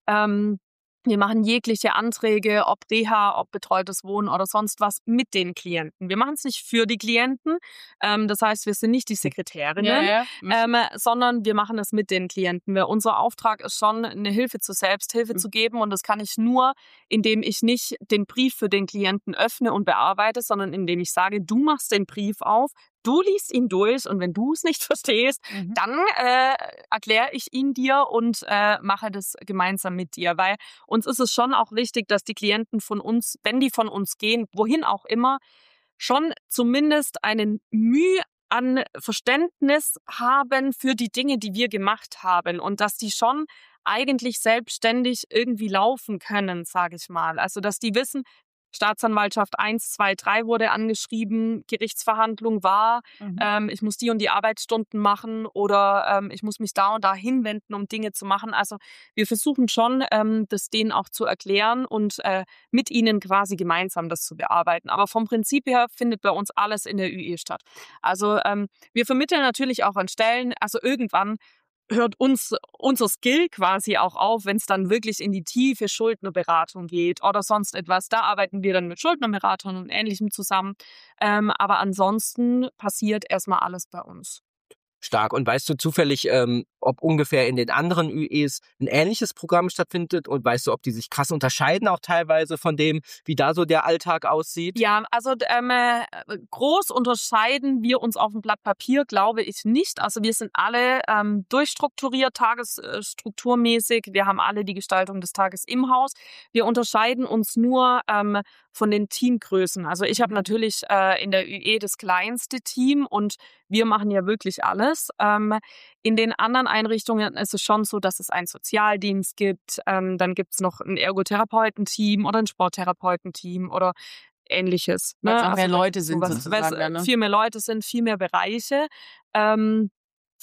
wir machen jegliche Anträge, ob Reha, ob betreutes Wohnen oder sonst was mit den Klienten. Wir machen es nicht für die Klienten. Das heißt, wir sind nicht die Sekretärinnen, sondern wir machen es mit den Klienten. Weil unser Auftrag ist schon, eine Hilfe zur Selbsthilfe zu geben. Und das kann ich nur, indem ich nicht den Brief für den Klienten öffne und bearbeite, sondern indem ich sage, du machst den Brief auf, du liest ihn durch und wenn du es nicht verstehst, dann erkläre ich ihn dir und mache das gemeinsam mit dir. Weil uns ist es schon auch wichtig, dass die Klienten von uns, wenn die von uns gehen, wohin auch immer, schon zumindest einen Mühe an Verständnis haben für die Dinge, die wir gemacht haben und dass die schon eigentlich selbstständig irgendwie laufen können, sage ich mal. Also dass die wissen, Staatsanwaltschaft 1, 2, 3 wurde angeschrieben, Gerichtsverhandlung war, ich muss die und die Arbeitsstunden machen oder ich muss mich da und da hinwenden, um Dinge zu machen. Also wir versuchen schon, das denen auch zu erklären und mit ihnen quasi gemeinsam das zu bearbeiten. Aber vom Prinzip her findet bei uns alles in der ÜE statt. Also wir vermitteln natürlich auch an Stellen, also irgendwann hört unser Skill quasi auch auf, wenn es dann wirklich in die tiefe Schuldnerberatung geht oder sonst etwas. Da arbeiten wir dann mit Schuldnerberatern und Ähnlichem zusammen. Aber ansonsten passiert erstmal alles bei uns. Stark. Und weißt du zufällig, ob ungefähr in den anderen ÜEs ein ähnliches Programm stattfindet? Und weißt du, ob die sich krass unterscheiden, auch teilweise von dem, wie da so der Alltag aussieht? Ja, also groß unterscheiden wir uns auf dem Blatt Papier, glaube ich nicht. Also wir sind alle durchstrukturiert, tagesstrukturmäßig. Wir haben alle die Gestaltung des Tages im Haus. Wir unterscheiden uns nur von den Teamgrößen. Also ich habe natürlich in der ÜE das kleinste Team und wir machen ja wirklich alles. In den anderen Einrichtungen ist es schon so, dass es einen Sozialdienst gibt. Dann gibt es noch ein Ergotherapeutenteam oder ein Sporttherapeutenteam oder Ähnliches. Weil es auch Also mehr Leute sind sowas, sozusagen. viel mehr Leute sind, viel mehr Bereiche.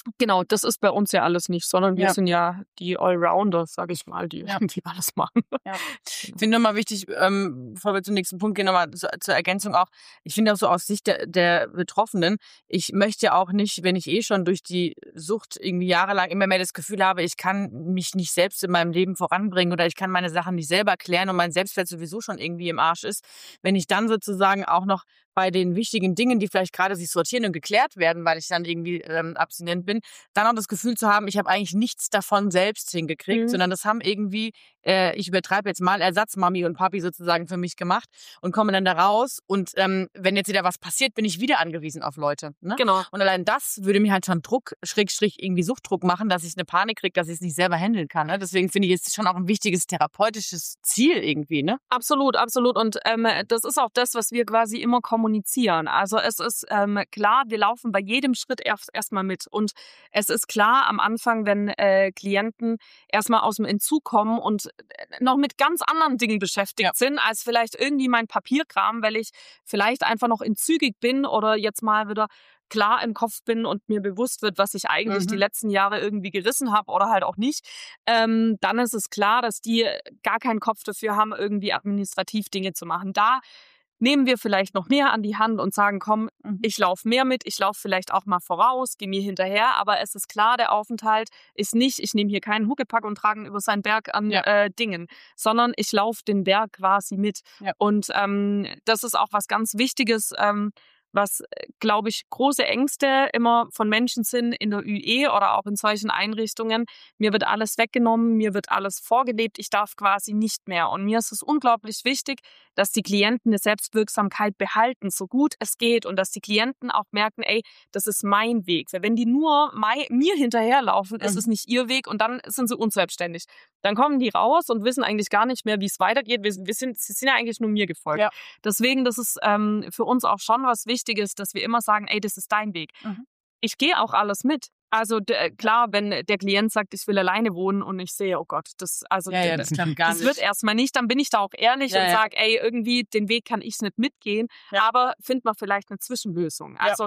Genau, das ist bei uns ja alles nicht, sondern wir sind ja die Allrounders, sage ich mal, die irgendwie alles machen. Ja. Ich finde nochmal wichtig, bevor wir zum nächsten Punkt gehen, nochmal zur Ergänzung auch, ich finde auch so aus Sicht der Betroffenen, ich möchte ja auch nicht, wenn ich schon durch die Sucht irgendwie jahrelang immer mehr das Gefühl habe, ich kann mich nicht selbst in meinem Leben voranbringen oder ich kann meine Sachen nicht selber klären und mein Selbstwert sowieso schon irgendwie im Arsch ist, wenn ich dann sozusagen auch noch bei den wichtigen Dingen, die vielleicht gerade sich sortieren und geklärt werden, weil ich dann irgendwie abstinent bin, dann auch das Gefühl zu haben, ich habe eigentlich nichts davon selbst hingekriegt, sondern das haben irgendwie, ich übertreibe jetzt mal, Ersatzmami und Papi sozusagen für mich gemacht und komme dann da raus und wenn jetzt wieder was passiert, bin ich wieder angewiesen auf Leute. Ne? Genau. Und allein das würde mir halt schon Druck, Schrägstrich irgendwie Suchtdruck machen, dass ich eine Panik kriege, dass ich es nicht selber handeln kann. Ne? Deswegen finde ich, es schon auch ein wichtiges therapeutisches Ziel irgendwie. Ne? Absolut, absolut. Und das ist auch das, was wir quasi immer kommunizieren. Also es ist klar, wir laufen bei jedem Schritt erstmal mit. Und es ist klar am Anfang, wenn Klienten erstmal aus dem Entzug kommen und noch mit ganz anderen Dingen beschäftigt sind, als vielleicht irgendwie mein Papierkram, weil ich vielleicht einfach noch entzügig bin oder jetzt mal wieder klar im Kopf bin und mir bewusst wird, was ich eigentlich die letzten Jahre irgendwie gerissen habe oder halt auch nicht, dann ist es klar, dass die gar keinen Kopf dafür haben, irgendwie administrativ Dinge zu machen. Da nehmen wir vielleicht noch mehr an die Hand und sagen, komm, ich laufe mehr mit, ich laufe vielleicht auch mal voraus, gehe mir hinterher, aber es ist klar, der Aufenthalt ist nicht, ich nehme hier keinen Huckepack und trage über seinen Berg an Dingen, sondern ich laufe den Berg quasi mit. Ja. Und das ist auch was ganz Wichtiges, was, glaube ich, große Ängste immer von Menschen sind in der ÜE oder auch in solchen Einrichtungen. Mir wird alles weggenommen, mir wird alles vorgelebt, ich darf quasi nicht mehr. Und mir ist es unglaublich wichtig, dass die Klienten eine Selbstwirksamkeit behalten, so gut es geht. Und dass die Klienten auch merken, ey, das ist mein Weg. Weil wenn die nur mir hinterherlaufen, ist es nicht ihr Weg und dann sind sie unselbstständig. Dann kommen die raus und wissen eigentlich gar nicht mehr, wie es weitergeht. Sie sind ja eigentlich nur mir gefolgt. Ja. Deswegen, das ist für uns auch schon was Wichtiges, dass wir immer sagen, ey, das ist dein Weg. Ich gehe auch alles mit. Also klar, wenn der Klient sagt, ich will alleine wohnen und ich sehe, oh Gott, das klappt gar nicht. Das wird erstmal nicht, dann bin ich da auch ehrlich und sage, ey, irgendwie den Weg kann ich nicht mitgehen, aber find mal vielleicht eine Zwischenlösung. Also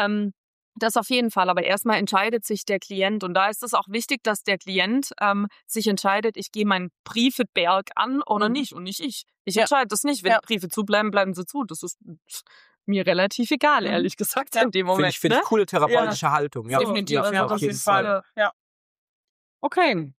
das auf jeden Fall, aber erstmal entscheidet sich der Klient und da ist es auch wichtig, dass der Klient sich entscheidet, ich gehe meinen Briefeberg an oder nicht und nicht ich. Ich entscheide das nicht, wenn Briefe zubleiben, bleiben sie zu. Das ist mir relativ egal, ehrlich gesagt, in dem Moment. Finde ich coole therapeutische Haltung. Ja, definitiv. Auf jeden Fall. Ja. Okay.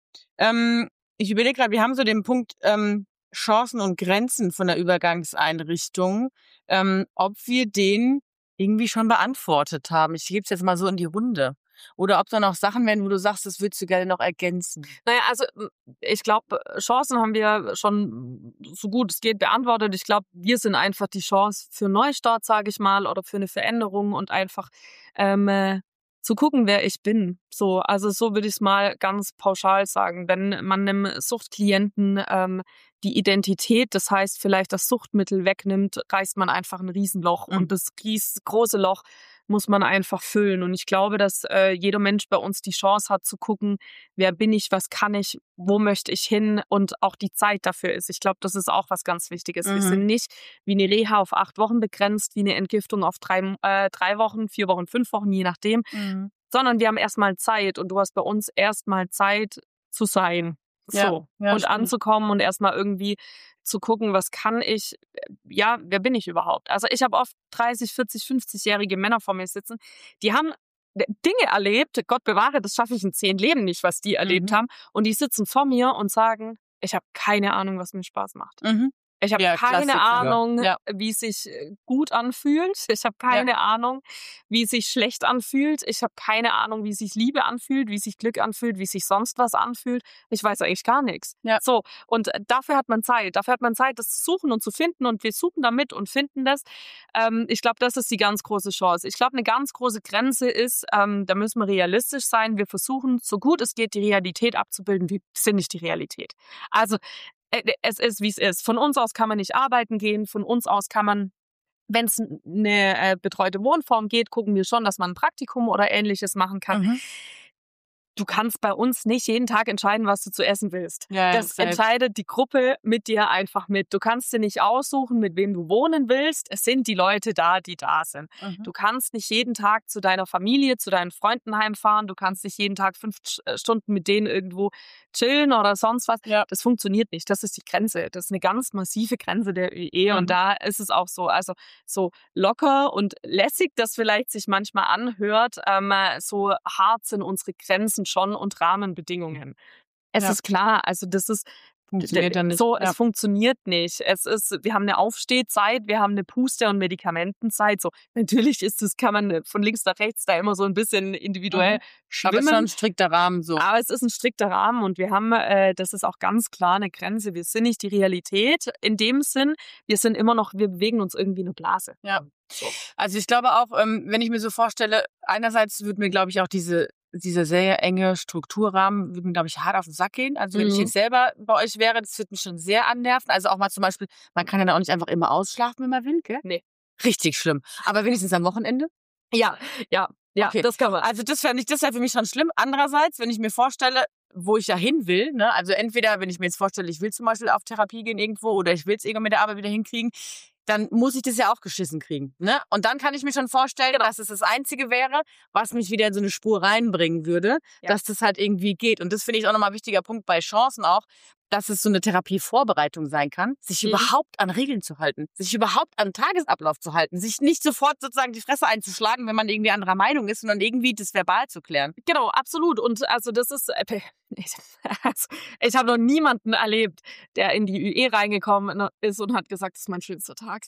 Ich überlege gerade, wir haben so den Punkt Chancen und Grenzen von der Übergangseinrichtung, ob wir den irgendwie schon beantwortet haben. Ich gebe es jetzt mal so in die Runde. Oder ob da noch Sachen werden, wo du sagst, das würdest du gerne noch ergänzen. Naja, also ich glaube, Chancen haben wir schon so gut es geht beantwortet. Ich glaube, wir sind einfach die Chance für einen Neustart, sage ich mal, oder für eine Veränderung und einfach zu gucken, wer ich bin. So, also so würde ich es mal ganz pauschal sagen. Wenn man einem Suchtklienten die Identität, das heißt vielleicht das Suchtmittel wegnimmt, reißt man einfach ein Riesenloch und das große Loch muss man einfach füllen. Und ich glaube, dass jeder Mensch bei uns die Chance hat zu gucken, wer bin ich, was kann ich, wo möchte ich hin und auch die Zeit dafür ist. Ich glaube, das ist auch was ganz Wichtiges. Wir sind nicht wie eine Reha auf 8 Wochen begrenzt, wie eine Entgiftung auf 3 Wochen, 4 Wochen, 5 Wochen, je nachdem, sondern wir haben erstmal Zeit und du hast bei uns erstmal Zeit zu sein. So. Ja, und anzukommen und erstmal irgendwie zu gucken, was kann ich, wer bin ich überhaupt? Also ich habe oft 30, 40, 50-jährige Männer vor mir sitzen, die haben Dinge erlebt, Gott bewahre, das schaffe ich in 10 Leben nicht, was die erlebt haben. Und die sitzen vor mir und sagen, ich habe keine Ahnung, was mir Spaß macht. Ich habe keine Ahnung, wie es sich gut anfühlt. Ich habe keine Ahnung, wie es sich schlecht anfühlt. Ich habe keine Ahnung, wie sich Liebe anfühlt, wie sich Glück anfühlt, wie sich sonst was anfühlt. Ich weiß eigentlich gar nichts. Ja. So, und dafür hat man Zeit. Dafür hat man Zeit, das zu suchen und zu finden. Und wir suchen damit und finden das. Ich glaube, das ist die ganz große Chance. Ich glaube, eine ganz große Grenze ist, da müssen wir realistisch sein. Wir versuchen, so gut es geht, die Realität abzubilden. Wir sind nicht die Realität. Also, es ist, wie es ist. Von uns aus kann man nicht arbeiten gehen. Von uns aus kann man, wenn es eine betreute Wohnform geht, gucken wir schon, dass man ein Praktikum oder Ähnliches machen kann. du kannst bei uns nicht jeden Tag entscheiden, was du zu essen willst. Ja, das selbst. entscheidet die Gruppe mit dir einfach mit. Du kannst dir nicht aussuchen, mit wem du wohnen willst. Es sind die Leute da, die da sind. Du kannst nicht jeden Tag zu deiner Familie, zu deinen Freunden heimfahren. Du kannst nicht jeden Tag 5 Stunden mit denen irgendwo chillen oder sonst was. Ja. Das funktioniert nicht. Das ist die Grenze. Das ist eine ganz massive Grenze der ÜE. Und da ist es auch so, also so locker und lässig, das vielleicht sich manchmal anhört, so hart sind unsere Grenzen schon und Rahmenbedingungen. Es ist klar, also das ist Funktioniert dann nicht. so, es funktioniert nicht. Wir haben eine Aufstehzeit, wir haben eine Puste- und Medikamentenzeit. So, natürlich kann man von links nach rechts da immer so ein bisschen individuell schwimmen. Aber es ist schon ein strikter Rahmen so. Aber es ist ein strikter Rahmen und wir haben, das ist auch ganz klar eine Grenze. Wir sind nicht die Realität in dem Sinn. Wir bewegen uns irgendwie eine Blase. Ja. Also ich glaube auch, wenn ich mir so vorstelle, einerseits würde mir, glaube ich, auch dieser sehr enge Strukturrahmen, würde mir, glaube ich, hart auf den Sack gehen. Also wenn ich jetzt selber bei euch wäre, das würde mich schon sehr annerven. Also auch mal zum Beispiel, man kann ja dann auch nicht einfach immer ausschlafen, wenn man will, gell? Nee. Richtig schlimm. Aber wenigstens am Wochenende? Ja, Okay. das kann man. Also das wäre für mich schon schlimm. Andererseits, wenn ich mir vorstelle, wo ich ja hin will, ne? Also entweder, wenn ich mir jetzt vorstelle, ich will zum Beispiel auf Therapie gehen irgendwo oder ich will es irgendwann mit der Arbeit wieder hinkriegen, dann muss ich das ja auch geschissen kriegen, ne? Und dann kann ich mir schon vorstellen, dass es das Einzige wäre, was mich wieder in so eine Spur reinbringen würde, dass das halt irgendwie geht. Und das finde ich auch nochmal ein wichtiger Punkt bei Chancen auch, dass es so eine Therapievorbereitung sein kann, sich überhaupt an Regeln zu halten, sich überhaupt an Tagesablauf zu halten, sich nicht sofort sozusagen die Fresse einzuschlagen, wenn man irgendwie anderer Meinung ist, sondern irgendwie das verbal zu klären. Genau, absolut. Und also das ist, ich habe noch niemanden erlebt, der in die ÜE reingekommen ist und hat gesagt, das ist mein schönster Tag.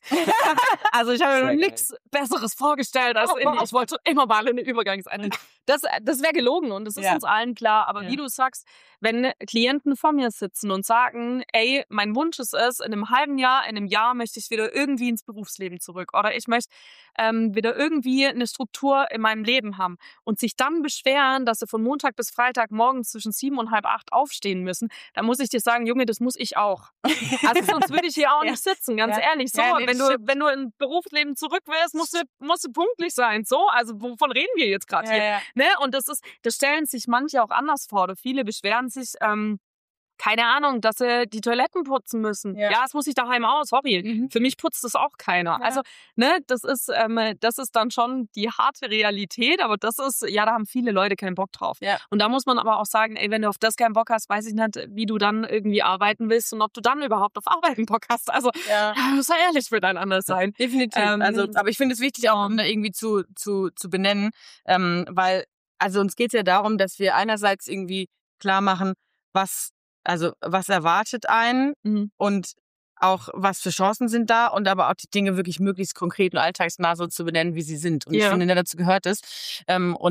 Also ich habe mir noch nichts Besseres vorgestellt als ich wollte immer mal eine Übergangseinrichtung. Das wäre gelogen und das ist uns allen klar. Aber wie du sagst, wenn Klienten vor mir sitzen und sagen, ey, mein Wunsch ist es, in einem halben Jahr, in einem Jahr möchte ich wieder irgendwie ins Berufsleben zurück oder ich möchte wieder irgendwie eine Struktur in meinem Leben haben und sich dann beschweren, dass sie von Montag bis Freitag morgens zwischen 7 und halb 8 aufstehen müssen, dann muss ich dir sagen, Junge, das muss ich auch. Also sonst würde ich hier auch nicht sitzen, ganz ehrlich. So, wenn du in Berufsleben zurück willst, musst du pünktlich sein. So, also wovon reden wir jetzt gerade hier? Ne? Und das stellen sich manche auch anders vor. Oder viele beschweren sich, keine Ahnung, dass sie die Toiletten putzen müssen. Ja, das muss ich daheim aus, sorry. Für mich putzt das auch keiner. Ja. Also, ne, das ist dann schon die harte Realität, aber da haben viele Leute keinen Bock drauf. Ja. Und da muss man aber auch sagen, ey, wenn du auf das keinen Bock hast, weiß ich nicht, wie du dann irgendwie arbeiten willst und ob du dann überhaupt auf Arbeiten Bock hast. Also, sei ehrlich miteinander sein. Definitiv. Aber ich finde es wichtig auch irgendwie zu benennen, weil, also uns geht es ja darum, dass wir einerseits irgendwie klar machen, was erwartet einen und auch was für Chancen sind da und aber auch die Dinge wirklich möglichst konkret und alltagsnah so zu benennen, wie sie sind. Und ich finde, dazu gehört es.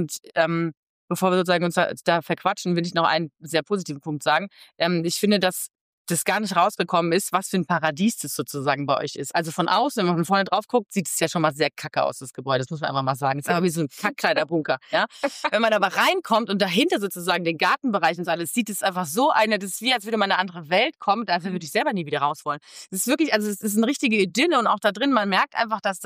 Bevor wir sozusagen uns da verquatschen, will ich noch einen sehr positiven Punkt sagen. Ich finde, dass das gar nicht rausgekommen ist, was für ein Paradies das sozusagen bei euch ist. Also von außen, wenn man von vorne drauf guckt, sieht es ja schon mal sehr kacke aus, das Gebäude. Das muss man einfach mal sagen. Es ist aber wie so ein Kackkleiderbunker. Ja? Wenn man aber reinkommt und dahinter sozusagen den Gartenbereich und so alles sieht, es einfach so das ist wie, als würde man in eine andere Welt kommen. Dafür würde ich selber nie wieder raus wollen. Es ist wirklich, also es ist eine richtige Idylle und auch da drin, man merkt einfach, dass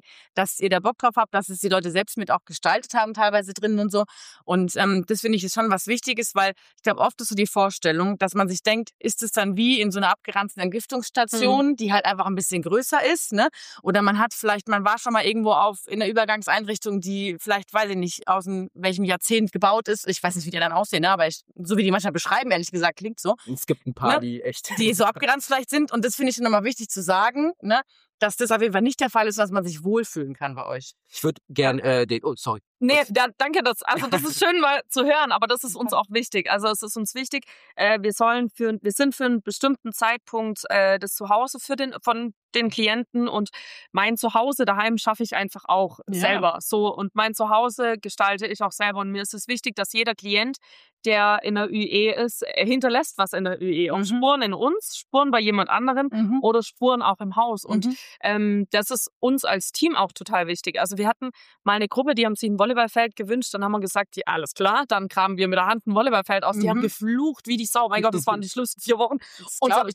ihr da Bock drauf habt, dass es die Leute selbst mit auch gestaltet haben, teilweise drinnen und so. Und das finde ich ist schon was Wichtiges, weil ich glaube, oft ist so die Vorstellung, dass man sich denkt, ist es dann wie in so einer abgeranzten Entgiftungsstation, die halt einfach ein bisschen größer ist, ne? Oder man war schon mal irgendwo in einer Übergangseinrichtung, die vielleicht, weiß ich nicht, aus welchem Jahrzehnt gebaut ist. Ich weiß nicht, wie die dann aussehen, ne? Aber so wie die manchmal beschreiben, ehrlich gesagt, klingt so. Es gibt ein paar, ne? Die so abgeranzt vielleicht sind. Und das finde ich nochmal wichtig zu sagen, ne? Dass das auf jeden Fall nicht der Fall ist, dass man sich wohlfühlen kann bei euch. Ich würde gern sorry. Nee, danke, das ist schön mal zu hören, aber das ist uns auch wichtig. Also es ist uns wichtig, wir sind für einen bestimmten Zeitpunkt das Zuhause von den Klienten und mein Zuhause daheim schaffe ich einfach auch selber. So, und mein Zuhause gestalte ich auch selber und mir ist es wichtig, dass jeder Klient, der in der ÜE ist, hinterlässt was in der ÜE. Ob Spuren in uns, Spuren bei jemand anderem oder Spuren auch im Haus. Und das ist uns als Team auch total wichtig. Also wir hatten mal eine Gruppe, die haben sich ein Volleyball Volleyballfeld gewünscht. Dann haben wir gesagt, ja, alles klar. Dann kramen wir mit der Hand ein Volleyballfeld aus. Die haben geflucht wie die Sau. Mein Gott, das waren die schlimmsten 4 Wochen. Unser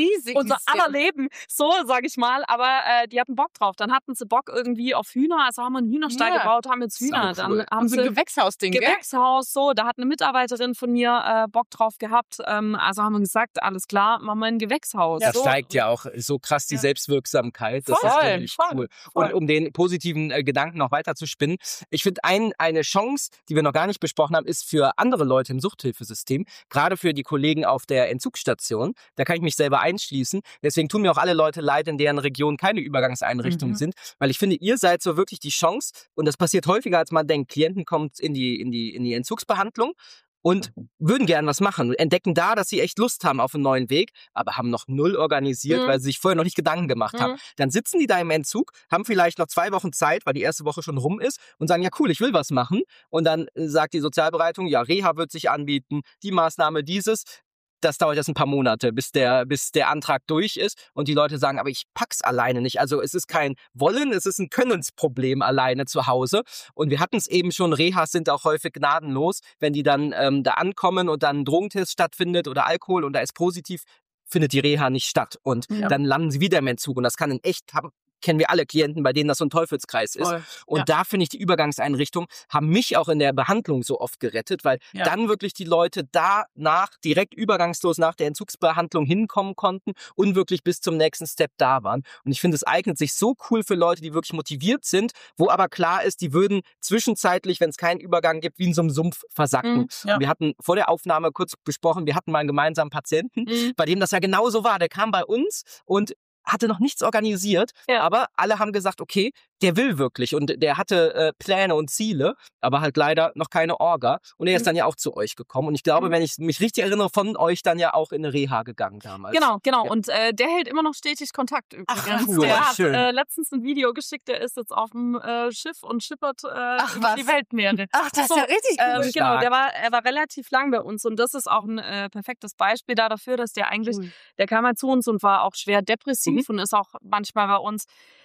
aller Leben. So, sag ich mal. Aber die hatten Bock drauf. Dann hatten sie Bock irgendwie auf Hühner. Also haben wir einen Hühnerstall gebaut, haben jetzt Hühner. Cool. Dann haben so sie ein Gewächshaus-Ding, Gewächshaus, so. Da hat eine Mitarbeiterin von mir Bock drauf gehabt. Also haben wir gesagt, alles klar, machen wir ein Gewächshaus. Das so. steigt ja auch so krass die Selbstwirksamkeit. Das ist wirklich cool. Und um den positiven Gedanken noch weiter zu spinnen, ich finde eine Chance, die wir noch gar nicht besprochen haben, ist für andere Leute im Suchthilfesystem, gerade für die Kollegen auf der Entzugsstation, da kann ich mich selber einschließen. Deswegen tun mir auch alle Leute leid, in deren Region keine Übergangseinrichtungen sind, weil ich finde, ihr seid so wirklich die Chance, und das passiert häufiger, als man denkt. Klienten kommen in die Entzugsbehandlung und würden gern was machen und entdecken da, dass sie echt Lust haben auf einen neuen Weg, aber haben noch null organisiert, weil sie sich vorher noch nicht Gedanken gemacht haben. Dann sitzen die da im Entzug, haben vielleicht noch 2 Wochen Zeit, weil die erste Woche schon rum ist, und sagen, ja cool, ich will was machen. Und dann sagt die Sozialberatung, ja, Reha wird sich anbieten, die Maßnahme dieses. Das dauert jetzt ein paar Monate, bis der Antrag durch ist und die Leute sagen, aber ich pack's alleine nicht. Also es ist kein Wollen, es ist ein Könnensproblem alleine zu Hause. Und wir hatten es eben schon, Rehas sind auch häufig gnadenlos, wenn die dann da ankommen und dann ein Drogentest stattfindet oder Alkohol und da ist positiv, findet die Reha nicht statt. Und dann landen sie wieder im Entzug. Und das kann in echt kennen wir alle Klienten, bei denen das so ein Teufelskreis ist. Und da finde ich, die Übergangseinrichtungen haben mich auch in der Behandlung so oft gerettet, weil dann wirklich die Leute danach direkt übergangslos nach der Entzugsbehandlung hinkommen konnten und wirklich bis zum nächsten Step da waren. Und ich finde, es eignet sich so cool für Leute, die wirklich motiviert sind, wo aber klar ist, die würden zwischenzeitlich, wenn es keinen Übergang gibt, wie in so einem Sumpf versacken. Und wir hatten vor der Aufnahme kurz besprochen, wir hatten mal einen gemeinsamen Patienten, bei dem das ja genauso war. Der kam bei uns und hatte noch nichts organisiert, aber alle haben gesagt, okay, der will wirklich und der hatte Pläne und Ziele, aber halt leider noch keine Orga. Und er ist dann ja auch zu euch gekommen. Und ich glaube, wenn ich mich richtig erinnere, von euch dann ja auch in eine Reha gegangen damals. Genau. Ja. Und der hält immer noch stetig Kontakt übrigens. Ach, cool, der schön. hat letztens ein Video geschickt, der ist jetzt auf dem Schiff und schippert die Weltmeere. Ach, das ist ja richtig cool. Genau, er war relativ lang bei uns und das ist auch ein perfektes Beispiel dafür, dass der eigentlich, der kam mal zu uns und war auch schwer depressiv und ist auch manchmal bei uns,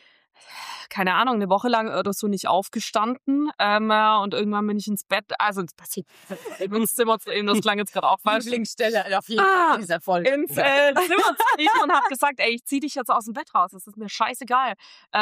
keine Ahnung, eine Woche lang oder so nicht aufgestanden und irgendwann bin ich ins Bett, also das passiert ins Zimmer zu ihm, das klang jetzt gerade auch falsch. Lieblingsstelle auf jeden Fall dieser Folge. Ins Zimmer zu ihm und habe gesagt, ey, ich zieh dich jetzt aus dem Bett raus, das ist mir scheißegal.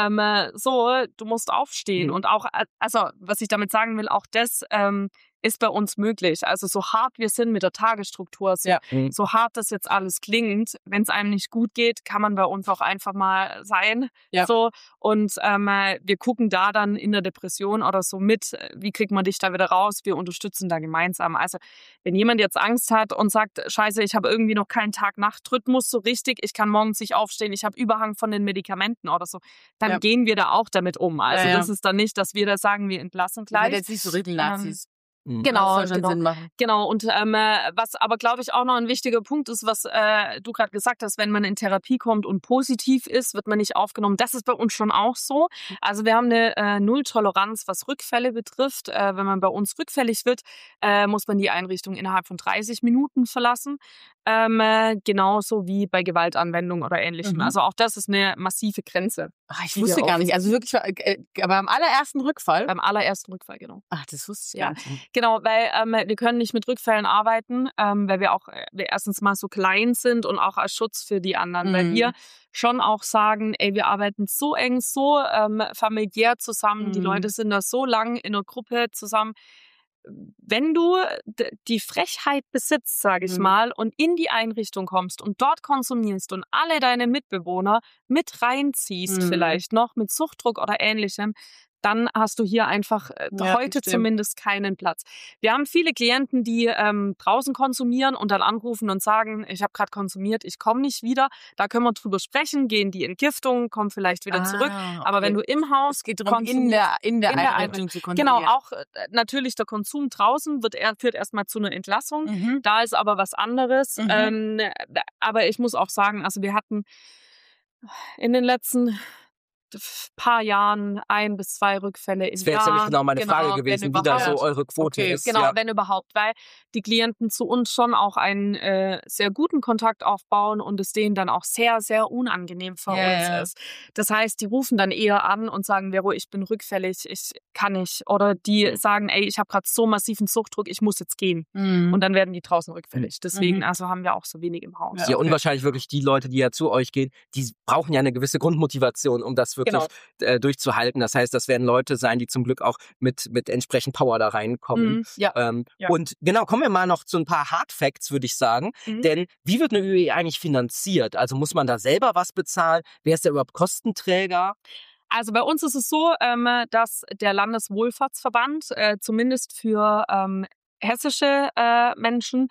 Du musst aufstehen und auch, also was ich damit sagen will, auch das ist bei uns möglich. Also so hart wir sind mit der Tagesstruktur, so hart das jetzt alles klingt, wenn es einem nicht gut geht, kann man bei uns auch einfach mal sein. Ja. So. Und wir gucken da dann in der Depression oder so mit, wie kriegt man dich da wieder raus? Wir unterstützen da gemeinsam. Also wenn jemand jetzt Angst hat und sagt, scheiße, ich habe irgendwie noch keinen Tag-Nacht-Rhythmus so richtig, ich kann morgens nicht aufstehen, ich habe Überhang von den Medikamenten oder so, dann gehen wir da auch damit um. Also das ist dann nicht, dass wir da sagen, wir entlassen gleich. Jetzt nicht so Nazis. Genau, das soll schon Sinn machen. Genau. Und was aber, glaube ich, auch noch ein wichtiger Punkt ist, was du gerade gesagt hast, wenn man in Therapie kommt und positiv ist, wird man nicht aufgenommen. Das ist bei uns schon auch so. Also wir haben eine Nulltoleranz, was Rückfälle betrifft. Wenn man bei uns rückfällig wird, muss man die Einrichtung innerhalb von 30 Minuten verlassen. Genauso wie bei Gewaltanwendung oder Ähnlichem. Also auch das ist eine massive Grenze. Ach, ich wusste gar nicht. Also wirklich, aber beim allerersten Rückfall? Beim allerersten Rückfall, genau. Ach, das wusste ich gar nicht. Genau, weil wir können nicht mit Rückfällen arbeiten, weil wir auch erstens mal so klein sind und auch als Schutz für die anderen. Weil wir schon auch sagen, ey, wir arbeiten so eng, so familiär zusammen. Die Leute sind da so lang in einer Gruppe zusammen. Wenn du die Frechheit besitzt, sage ich mal, und in die Einrichtung kommst und dort konsumierst und alle deine Mitbewohner mit reinziehst, vielleicht noch mit Suchtdruck oder Ähnlichem, dann hast du hier einfach heute zumindest keinen Platz. Wir haben viele Klienten, die draußen konsumieren und dann anrufen und sagen, ich habe gerade konsumiert, ich komme nicht wieder. Da können wir drüber sprechen, gehen die Entgiftung, kommen vielleicht wieder zurück. Aber wenn du im Haus es geht darum, in der Einrichtung zu konsumieren. Genau, auch natürlich der Konsum draußen führt erstmal zu einer Entlassung. Da ist aber was anderes. Aber ich muss auch sagen, also wir hatten in den letzten paar Jahren 1 bis 2 Rückfälle im Das wäre Jahr. jetzt nämlich genau meine Frage wenn gewesen, wie da überhaupt. so eure Quote Okay, ist. Genau, Ja. wenn überhaupt, weil die Klienten zu uns schon auch einen sehr guten Kontakt aufbauen und es denen dann auch sehr, sehr unangenehm für uns ist. Das heißt, die rufen dann eher an und sagen, Vero, ich bin rückfällig, ich kann nicht. Oder die sagen, ey, ich habe gerade so massiven Suchtdruck, ich muss jetzt gehen. Und dann werden die draußen rückfällig. Deswegen also haben wir auch so wenig im Haus. Ja, und wahrscheinlich wirklich die Leute, die ja zu euch gehen, die brauchen ja eine gewisse Grundmotivation, um das wirklich durchzuhalten. Das heißt, das werden Leute sein, die zum Glück auch mit entsprechend Power da reinkommen. Ja. Und genau, kommen wir mal noch zu ein paar Hard Facts, würde ich sagen. Denn wie wird eine ÜE eigentlich finanziert? Also muss man da selber was bezahlen? Wer ist da überhaupt Kostenträger? Also bei uns ist es so, dass der Landeswohlfahrtsverband zumindest für hessische Menschen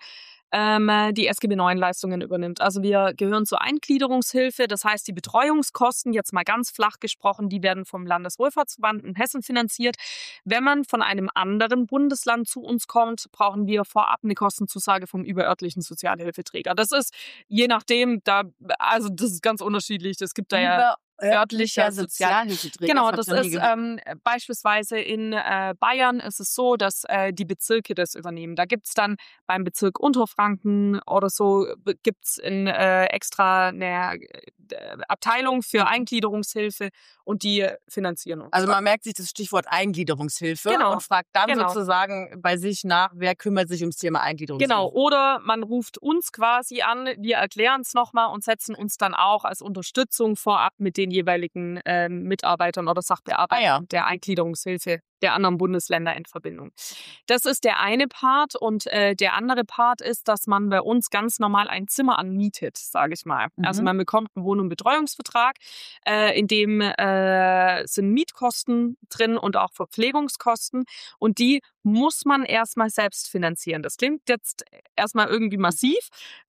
die SGB-9-Leistungen übernimmt. Also wir gehören zur Eingliederungshilfe, das heißt die Betreuungskosten, jetzt mal ganz flach gesprochen, die werden vom Landeswohlfahrtsverband in Hessen finanziert. Wenn man von einem anderen Bundesland zu uns kommt, brauchen wir vorab eine Kostenzusage vom überörtlichen Sozialhilfeträger. Das ist je nachdem, also das ist ganz unterschiedlich. Es gibt da ja örtlicher Sozialhilfeträger. Genau, das ist beispielsweise in Bayern ist es so, dass die Bezirke das übernehmen. Da gibt's dann beim Bezirk Unterfranken oder so gibt's extra eine Abteilung für Eingliederungshilfe und die finanzieren uns. Also man merkt sich das Stichwort Eingliederungshilfe und fragt dann sozusagen bei sich nach, wer kümmert sich ums Thema Eingliederungshilfe. Genau, oder man ruft uns quasi an, wir erklären es nochmal und setzen uns dann auch als Unterstützung vorab mit den jeweiligen Mitarbeitern oder Sachbearbeitern der Eingliederungshilfe der anderen Bundesländer in Verbindung. Das ist der eine Part und der andere Part ist, dass man bei uns ganz normal ein Zimmer anmietet, sage ich mal. Also man bekommt einen Wohn- und Betreuungsvertrag, in dem sind Mietkosten drin und auch Verpflegungskosten und die muss man erstmal selbst finanzieren. Das klingt jetzt erstmal irgendwie massiv.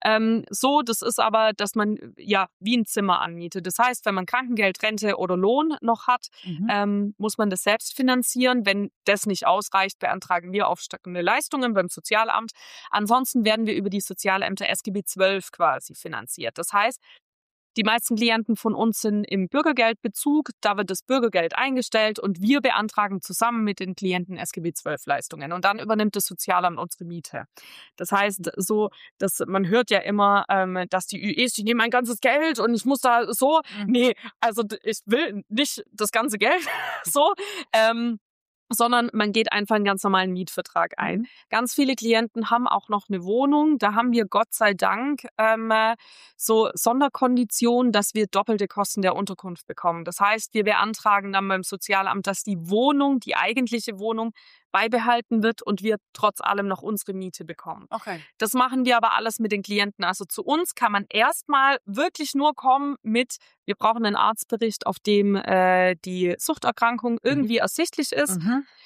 Das ist aber, dass man wie ein Zimmer anmietet. Das heißt, wenn man Krankengeld, Rente oder Lohn noch hat, muss man das selbst finanzieren. Wenn das nicht ausreicht, beantragen wir aufstockende Leistungen beim Sozialamt. Ansonsten werden wir über die Sozialämter SGB 12 quasi finanziert. Das heißt, die meisten Klienten von uns sind im Bürgergeldbezug, da wird das Bürgergeld eingestellt und wir beantragen zusammen mit den Klienten SGB 12 Leistungen und dann übernimmt das Sozialamt unsere Miete. Das heißt, man hört ja immer, dass die ÜEs, die nehmen mein ganzes Geld und ich muss da so, nee, also ich will nicht das ganze Geld so, sondern man geht einfach einen ganz normalen Mietvertrag ein. Ganz viele Klienten haben auch noch eine Wohnung. Da haben wir Gott sei Dank so Sonderkonditionen, dass wir doppelte Kosten der Unterkunft bekommen. Das heißt, wir beantragen dann beim Sozialamt, dass die eigentliche Wohnung beibehalten wird und wir trotz allem noch unsere Miete bekommen. Okay. Das machen wir aber alles mit den Klienten. Also zu uns kann man erstmal wirklich nur kommen wir brauchen einen Arztbericht, auf dem die Suchterkrankung irgendwie ersichtlich ist.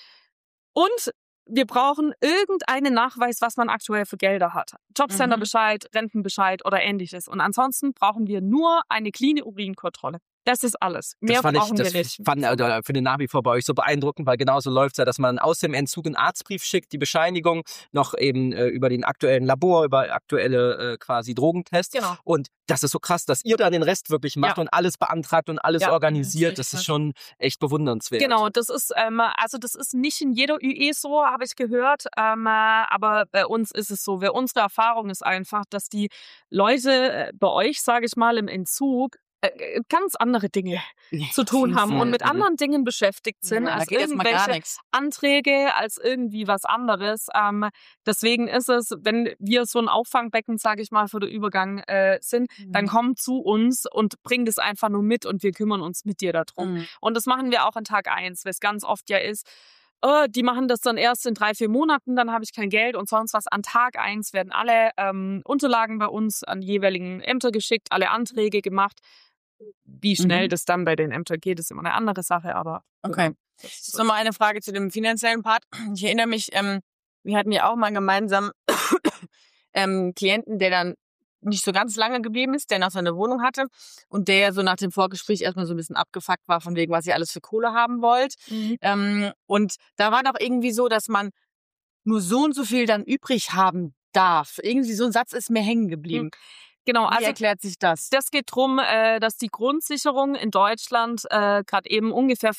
Und wir brauchen irgendeinen Nachweis, was man aktuell für Gelder hat. Jobcenterbescheid, Rentenbescheid oder ähnliches. Und ansonsten brauchen wir nur eine cleane Urinkontrolle. Das ist alles. Mehr brauchen wir nicht. Das finde ich nach wie vor bei euch so beeindruckend, weil genauso läuft es ja, dass man aus dem Entzug einen Arztbrief schickt, die Bescheinigung, noch eben über den aktuellen Labor, über aktuelle quasi Drogentests. Genau. Und das ist so krass, dass ihr da den Rest wirklich macht und alles beantragt und alles organisiert. Das ist schon echt bewundernswert. Genau, das ist das ist nicht in jeder ÜE so, habe ich gehört. Aber bei uns ist es so. Unsere Erfahrung ist einfach, dass die Leute bei euch, sage ich mal, im Entzug ganz andere Dinge zu tun haben und mit anderen Dingen beschäftigt sind als irgendwelche Anträge, als irgendwie was anderes. Deswegen ist es, wenn wir so ein Auffangbecken, sage ich mal, für den Übergang sind, dann komm zu uns und bring das einfach nur mit und wir kümmern uns mit dir darum. Und das machen wir auch an Tag 1, weil es ganz oft ja ist, die machen das dann erst in 3-4 Monaten, dann habe ich kein Geld und sonst was. An Tag 1 werden alle Unterlagen bei uns an die jeweiligen Ämter geschickt, alle Anträge gemacht. Wie schnell das dann bei den Ämtern geht, ist immer eine andere Sache, aber... Okay. Jetzt nochmal eine Frage zu dem finanziellen Part. Ich erinnere mich, wir hatten ja auch mal gemeinsam Klienten, der dann nicht so ganz lange geblieben ist, der noch seine Wohnung hatte und der so nach dem Vorgespräch erstmal so ein bisschen abgefuckt war, von wegen, was ihr alles für Kohle haben wollt. Und da war doch irgendwie so, dass man nur so und so viel dann übrig haben darf. Irgendwie so ein Satz ist mir hängen geblieben. Genau, Wie also erklärt sich das? das geht drum, dass die Grundsicherung in Deutschland gerade eben ungefähr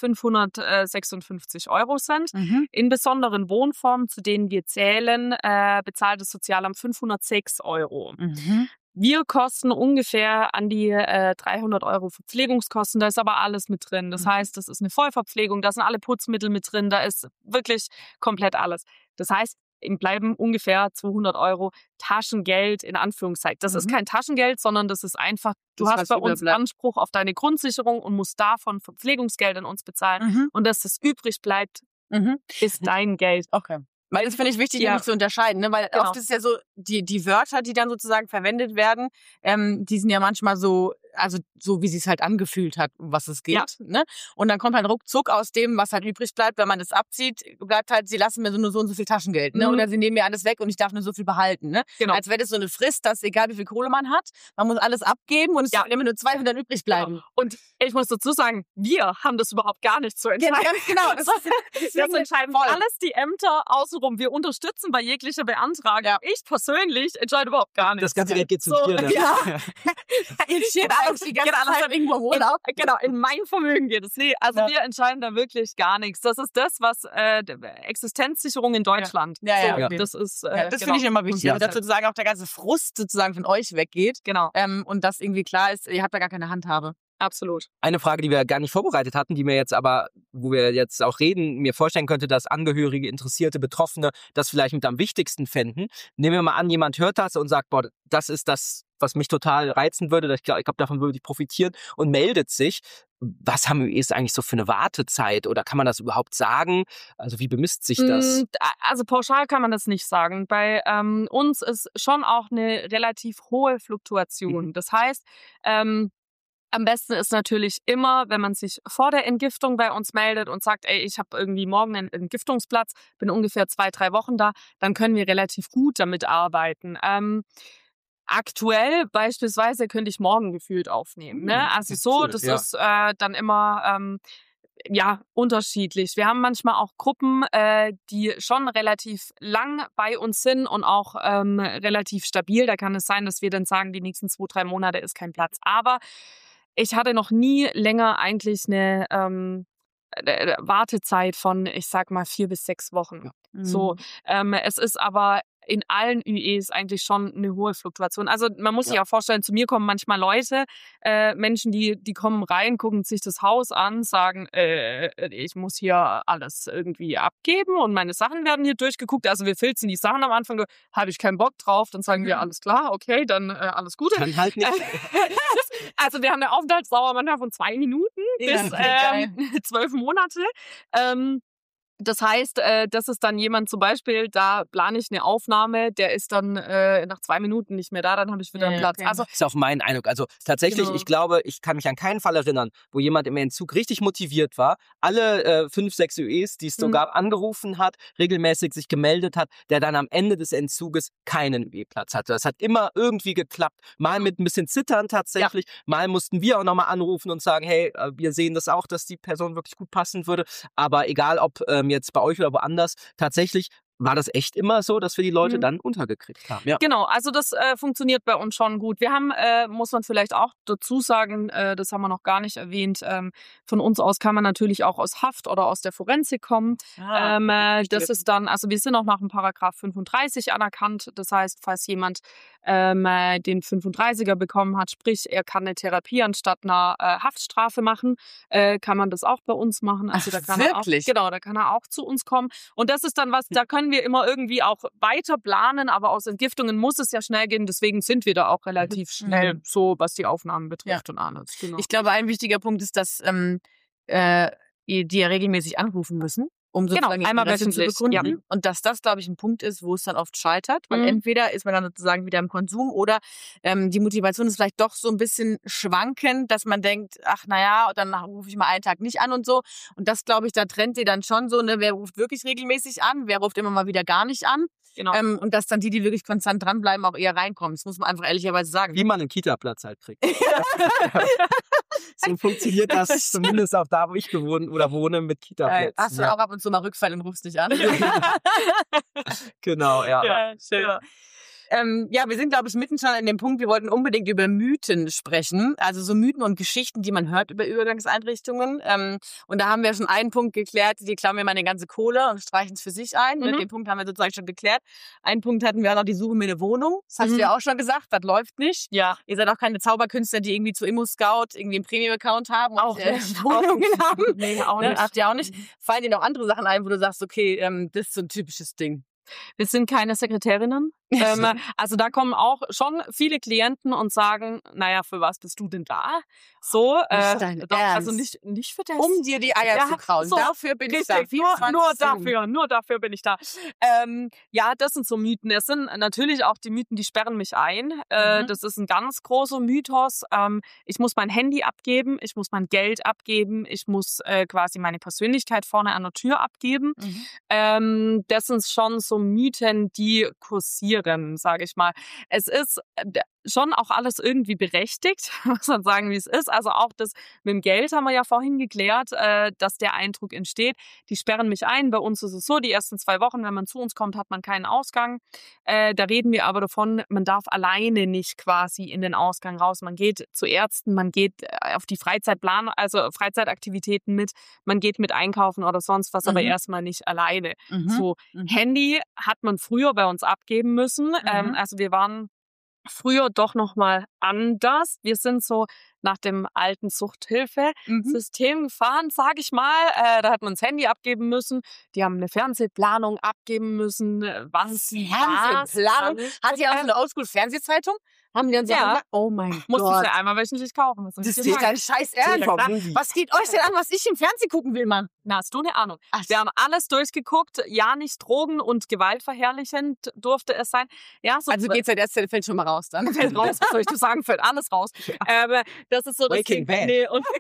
556 € sind. In besonderen Wohnformen, zu denen wir zählen, bezahlt das Sozialamt 506 €. Wir kosten ungefähr an die 300 € Verpflegungskosten, da ist aber alles mit drin. Das heißt, das ist eine Vollverpflegung, da sind alle Putzmittel mit drin, da ist wirklich komplett alles. Das heißt, ihm bleiben ungefähr 200 € Taschengeld in Anführungszeichen. Das ist kein Taschengeld, sondern das ist einfach, du Das, hast was bei uns überbleibt. Anspruch auf deine Grundsicherung und musst davon Verpflegungsgeld an uns bezahlen. Und dass das übrig bleibt, ist dein Geld. Okay. Weil das finde ich wichtig, Ja. nämlich zu unterscheiden, ne? Weil Genau. oft ist es ja so, die Wörter, die dann sozusagen verwendet werden, die sind ja manchmal so, also so wie sie es halt angefühlt hat, um was es geht. Ja. Ne? Und dann kommt halt ruckzuck aus dem, was halt übrig bleibt, wenn man das abzieht, bleibt halt, sie lassen mir nur so und so viel Taschengeld, ne? Oder sie nehmen mir alles weg und ich darf nur so viel behalten, ne? Genau. Als wäre das so eine Frist, dass egal wie viel Kohle man hat, man muss alles abgeben und es Ja. sollen immer nur 200 übrig bleiben. Genau. Und ich muss dazu sagen, wir haben das überhaupt gar nicht zu entscheiden. Ganz genau. Das entscheiden alles die Ämter außenrum. Wir unterstützen bei jeglicher Beantragung. Ja. Ich persönlich entscheide überhaupt gar nichts. Das ganze Geld geht zum So, Tier. Ne? Ja. Jetzt steht alles die ganze Zeit irgendwo im Urlaub. Genau, in mein Vermögen geht es. Nee, also wir entscheiden da wirklich gar nichts. Das ist das, was Existenzsicherung in Deutschland. Ja, ja, so, okay. das ist Das genau. finde ich immer wichtig, Ja. dass sozusagen auch der ganze Frust sozusagen von euch weggeht. Genau, Und dass irgendwie klar ist, ihr habt da gar keine Handhabe. absolut. Eine Frage, die wir gar nicht vorbereitet hatten, die mir jetzt aber, wo wir jetzt auch reden, mir vorstellen könnte, dass Angehörige, Interessierte, Betroffene das vielleicht mit am wichtigsten fänden. Nehmen wir mal an, jemand hört das und sagt, boah, das ist das, was mich total reizen würde, ich glaube, davon würde ich profitieren und meldet sich. Was haben ist eigentlich so für eine Wartezeit oder kann man das überhaupt sagen? Also wie bemisst sich das? Also pauschal kann man das nicht sagen. Bei uns ist schon auch eine relativ hohe Fluktuation. Das heißt, am besten ist natürlich immer, wenn man sich vor der Entgiftung bei uns meldet und sagt, ey, ich habe irgendwie morgen einen Entgiftungsplatz, bin ungefähr 2-3 Wochen da, dann können wir relativ gut damit arbeiten. Aktuell beispielsweise könnte ich morgen gefühlt aufnehmen. Ne? Also so, das ist dann immer unterschiedlich. Wir haben manchmal auch Gruppen, die schon relativ lang bei uns sind und auch relativ stabil. Da kann es sein, dass wir dann sagen, die nächsten 2-3 Monate ist kein Platz. Aber ich hatte noch nie länger eigentlich eine Wartezeit von, ich sag mal, 4 bis 6 Wochen. So, es ist aber in allen ÜEs eigentlich schon eine hohe Fluktuation. Also man muss sich auch vorstellen, zu mir kommen manchmal Leute, Menschen, die kommen rein, gucken sich das Haus an, sagen, ich muss hier alles irgendwie abgeben und meine Sachen werden hier durchgeguckt. Also wir filzen die Sachen am Anfang, habe ich keinen Bock drauf, dann sagen wir, alles klar, okay, dann alles Gute. Kann halt nicht. Also wir haben eine Aufenthaltsdauer manchmal von 2 Minuten bis 12 Monate. Das heißt, das ist dann jemand zum Beispiel, da plane ich eine Aufnahme, der ist dann nach 2 Minuten nicht mehr da, dann habe ich wieder einen Platz. Okay. Also Ist auch mein Eindruck. Also tatsächlich, Genau. ich glaube, ich kann mich an keinen Fall erinnern, wo jemand im Entzug richtig motiviert war, alle 5, 6 ÜEs, die es so gab, angerufen hat, regelmäßig sich gemeldet hat, der dann am Ende des Entzuges keinen ÜE-Platz hatte. Das hat immer irgendwie geklappt. Mal mit ein bisschen Zittern tatsächlich, mal mussten wir auch nochmal anrufen und sagen, hey, wir sehen das auch, dass die Person wirklich gut passen würde. Aber egal, ob jetzt bei euch oder woanders, tatsächlich war das echt immer so, dass wir die Leute dann untergekriegt haben. Ja. Genau, also das funktioniert bei uns schon gut. Wir haben, muss man vielleicht auch dazu sagen, das haben wir noch gar nicht erwähnt, von uns aus kann man natürlich auch aus Haft oder aus der Forensik kommen. Das ist dann, also wir sind auch nach dem Paragraph 35 anerkannt. Das heißt, falls jemand den 35er bekommen hat, sprich, er kann eine Therapie anstatt einer Haftstrafe machen, kann man das auch bei uns machen. Also da kann wirklich? da kann er auch zu uns kommen. Und das ist dann was, da können wir immer irgendwie auch weiter planen, aber aus Entgiftungen muss es ja schnell gehen, deswegen sind wir da auch relativ schnell so, was die Aufnahmen betrifft und alles. Genau. Ich glaube, ein wichtiger Punkt ist, dass ihr die ja regelmäßig anrufen müssen, um sozusagen einmal Interesse zu wöchentlich, bekunden. ja. Und dass das, glaube ich, ein Punkt ist, wo es dann oft scheitert. Weil entweder ist man dann sozusagen wieder im Konsum oder die Motivation ist vielleicht doch so ein bisschen schwankend, dass man denkt, ach naja, dann rufe ich mal einen Tag nicht an und so. Und das, glaube ich, da trennt ihr dann schon so, ne, wer ruft wirklich regelmäßig an, wer ruft immer mal wieder gar nicht an. Genau. Und dass dann die wirklich konstant dranbleiben, auch eher reinkommen. Das muss man einfach ehrlicherweise sagen. Wie man einen Kita-Platz halt kriegt. So funktioniert das zumindest auch da, wo ich wohne mit Kita-Plätzen. Hast du auch ab und zu mal Rückfall und rufst nicht an? Genau, ja. Ja, schön. Ja, wir sind, glaube ich, mitten schon in dem Punkt, wir wollten unbedingt über Mythen sprechen. Also so Mythen und Geschichten, die man hört über Übergangseinrichtungen. Und da haben wir schon einen Punkt geklärt, die klauen mir mal eine ganze Kohle und streichen es für sich ein. Den Punkt haben wir sozusagen schon geklärt. Einen Punkt hatten wir auch noch, die Suche mir eine Wohnung. Das hast du ja auch schon gesagt, das läuft nicht. Ja. Ihr seid auch keine Zauberkünstler, die irgendwie zu Immo-Scout irgendwie einen Premium-Account haben. Auch nicht. Wohnungen haben. Nee, auch nicht. Habt ihr auch nicht. Fallen dir noch andere Sachen ein, wo du sagst, okay, das ist so ein typisches Ding? Wir sind keine Sekretärinnen. Also da kommen auch schon viele Klienten und sagen, naja, für was bist du denn da? So, also nicht für das. Um dir die Eier zu kraulen. So, dafür bin ich da. Nur dafür bin ich da. Ja, das sind so Mythen. Es sind natürlich auch die Mythen, die sperren mich ein. Das ist ein ganz großer Mythos. Ich muss mein Handy abgeben, ich muss mein Geld abgeben, ich muss quasi meine Persönlichkeit vorne an der Tür abgeben. Das sind schon so Mythen, die kursieren, sage ich mal. Es ist schon auch alles irgendwie berechtigt, muss man sagen, wie es ist. Also auch das mit dem Geld haben wir ja vorhin geklärt, dass der Eindruck entsteht. Die sperren mich ein. Bei uns ist es so, die ersten 2 Wochen, wenn man zu uns kommt, hat man keinen Ausgang. Da reden wir aber davon, man darf alleine nicht quasi in den Ausgang raus. Man geht zu Ärzten, man geht auf die also Freizeitaktivitäten mit, man geht mit einkaufen oder sonst was, aber erstmal nicht alleine. So, Handy hat man früher bei uns abgeben müssen. Also wir waren früher doch noch mal anders. Wir sind so nach dem alten Suchthilfesystem gefahren, sage ich mal. Da hat man das Handy abgeben müssen. Die haben eine Fernsehplanung abgeben müssen. Fernsehplanung? Hat sie auch so eine Oldschool-Fernsehzeitung? Haben die uns gesagt, oh mein Gott. Musstest du einmal wöchentlich kaufen. Das ist dein scheiß Ernst. Was geht euch denn an, was ich im Fernsehen gucken will, Mann? Na, hast du eine Ahnung? Wir haben alles durchgeguckt. Ja, nicht drogen- und gewaltverherrlichend durfte es sein. Ja, so also geht's ja der fällt schon mal raus dann. Fällt raus, was soll ich dir sagen? Fällt alles raus. Das ist so Breaking Bad. Nee, und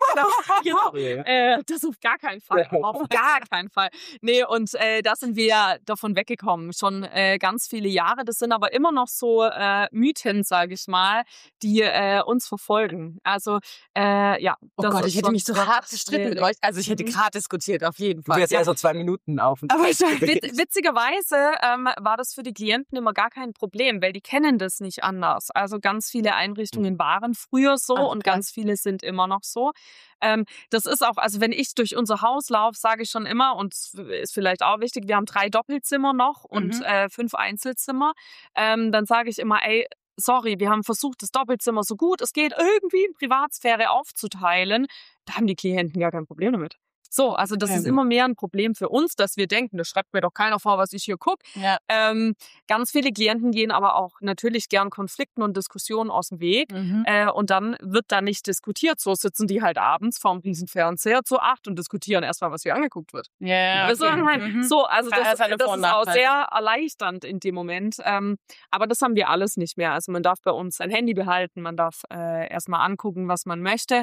das auf gar keinen Fall. Auf gar keinen Fall. Nee, und da sind wir davon weggekommen. Schon ganz viele Jahre. Das sind aber immer noch so Mythen, sage ich mal, die uns verfolgen. Also, ja. Oh Gott, ich hätte mich so hart gestritten mit euch. Also ich hätte gerade diskutiert, auf jeden Fall. Du hast ja so 2 Minuten auf. Aber witzigerweise war das für die Klienten immer gar kein Problem, weil die kennen das nicht anders. Also ganz viele Einrichtungen waren früher so und ganz viele sind immer noch so. Das ist auch, also wenn ich durch unser Haus laufe, sage ich schon immer, und ist vielleicht auch wichtig, wir haben 3 Doppelzimmer noch und 5 Einzelzimmer. Dann sage ich immer, ey, sorry, wir haben versucht, das Doppelzimmer so gut es geht irgendwie in Privatsphäre aufzuteilen. Da haben die Klienten gar kein Problem damit. So, also das ist immer mehr ein Problem für uns, dass wir denken, das schreibt mir doch keiner vor, was ich hier gucke. Ja. Ganz viele Klienten gehen aber auch natürlich gern Konflikten und Diskussionen aus dem Weg. Und dann wird da nicht diskutiert. So sitzen die halt abends vorm Riesenfernseher zu 8 und diskutieren erstmal, was hier angeguckt wird. Ja, okay. So, also das ist auch sehr erleichternd in dem Moment. Aber das haben wir alles nicht mehr. Also man darf bei uns sein Handy behalten, man darf erstmal angucken, was man möchte.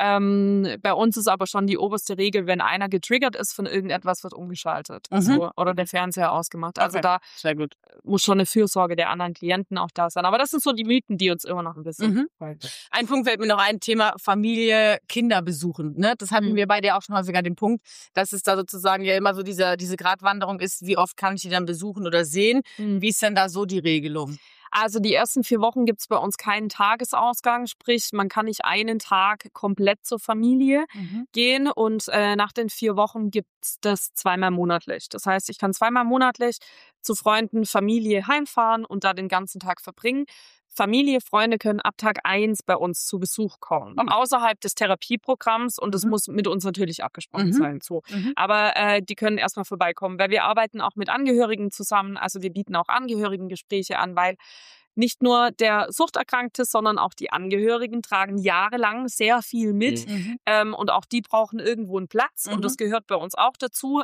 Bei uns ist aber schon die oberste Regel, wenn einer getriggert ist von irgendetwas, wird umgeschaltet so, oder der Fernseher ausgemacht. Also da muss schon eine Fürsorge der anderen Klienten auch da sein. Aber das sind so die Mythen, die uns immer noch ein bisschen Ein Punkt fällt mir noch ein, Thema Familie, Kinder besuchen. Ne? Das hatten wir bei dir auch schon häufiger den Punkt, dass es da sozusagen ja immer so diese Gratwanderung ist, wie oft kann ich die dann besuchen oder sehen? Wie ist denn da so die Regelung? Also die ersten 4 Wochen gibt's bei uns keinen Tagesausgang, sprich man kann nicht einen Tag komplett zur Familie gehen und nach den 4 Wochen gibt's das 2-mal monatlich. Das heißt, ich kann 2-mal monatlich zu Freunden, Familie heimfahren und da den ganzen Tag verbringen. Familie, Freunde können ab Tag 1 bei uns zu Besuch kommen. Außerhalb des Therapieprogramms und das muss mit uns natürlich abgesprochen sein. So. Aber die können erstmal vorbeikommen, weil wir arbeiten auch mit Angehörigen zusammen. Also wir bieten auch Angehörigengespräche an, weil nicht nur der Suchterkrankte, sondern auch die Angehörigen tragen jahrelang sehr viel mit. Und auch die brauchen irgendwo einen Platz. Und das gehört bei uns auch dazu.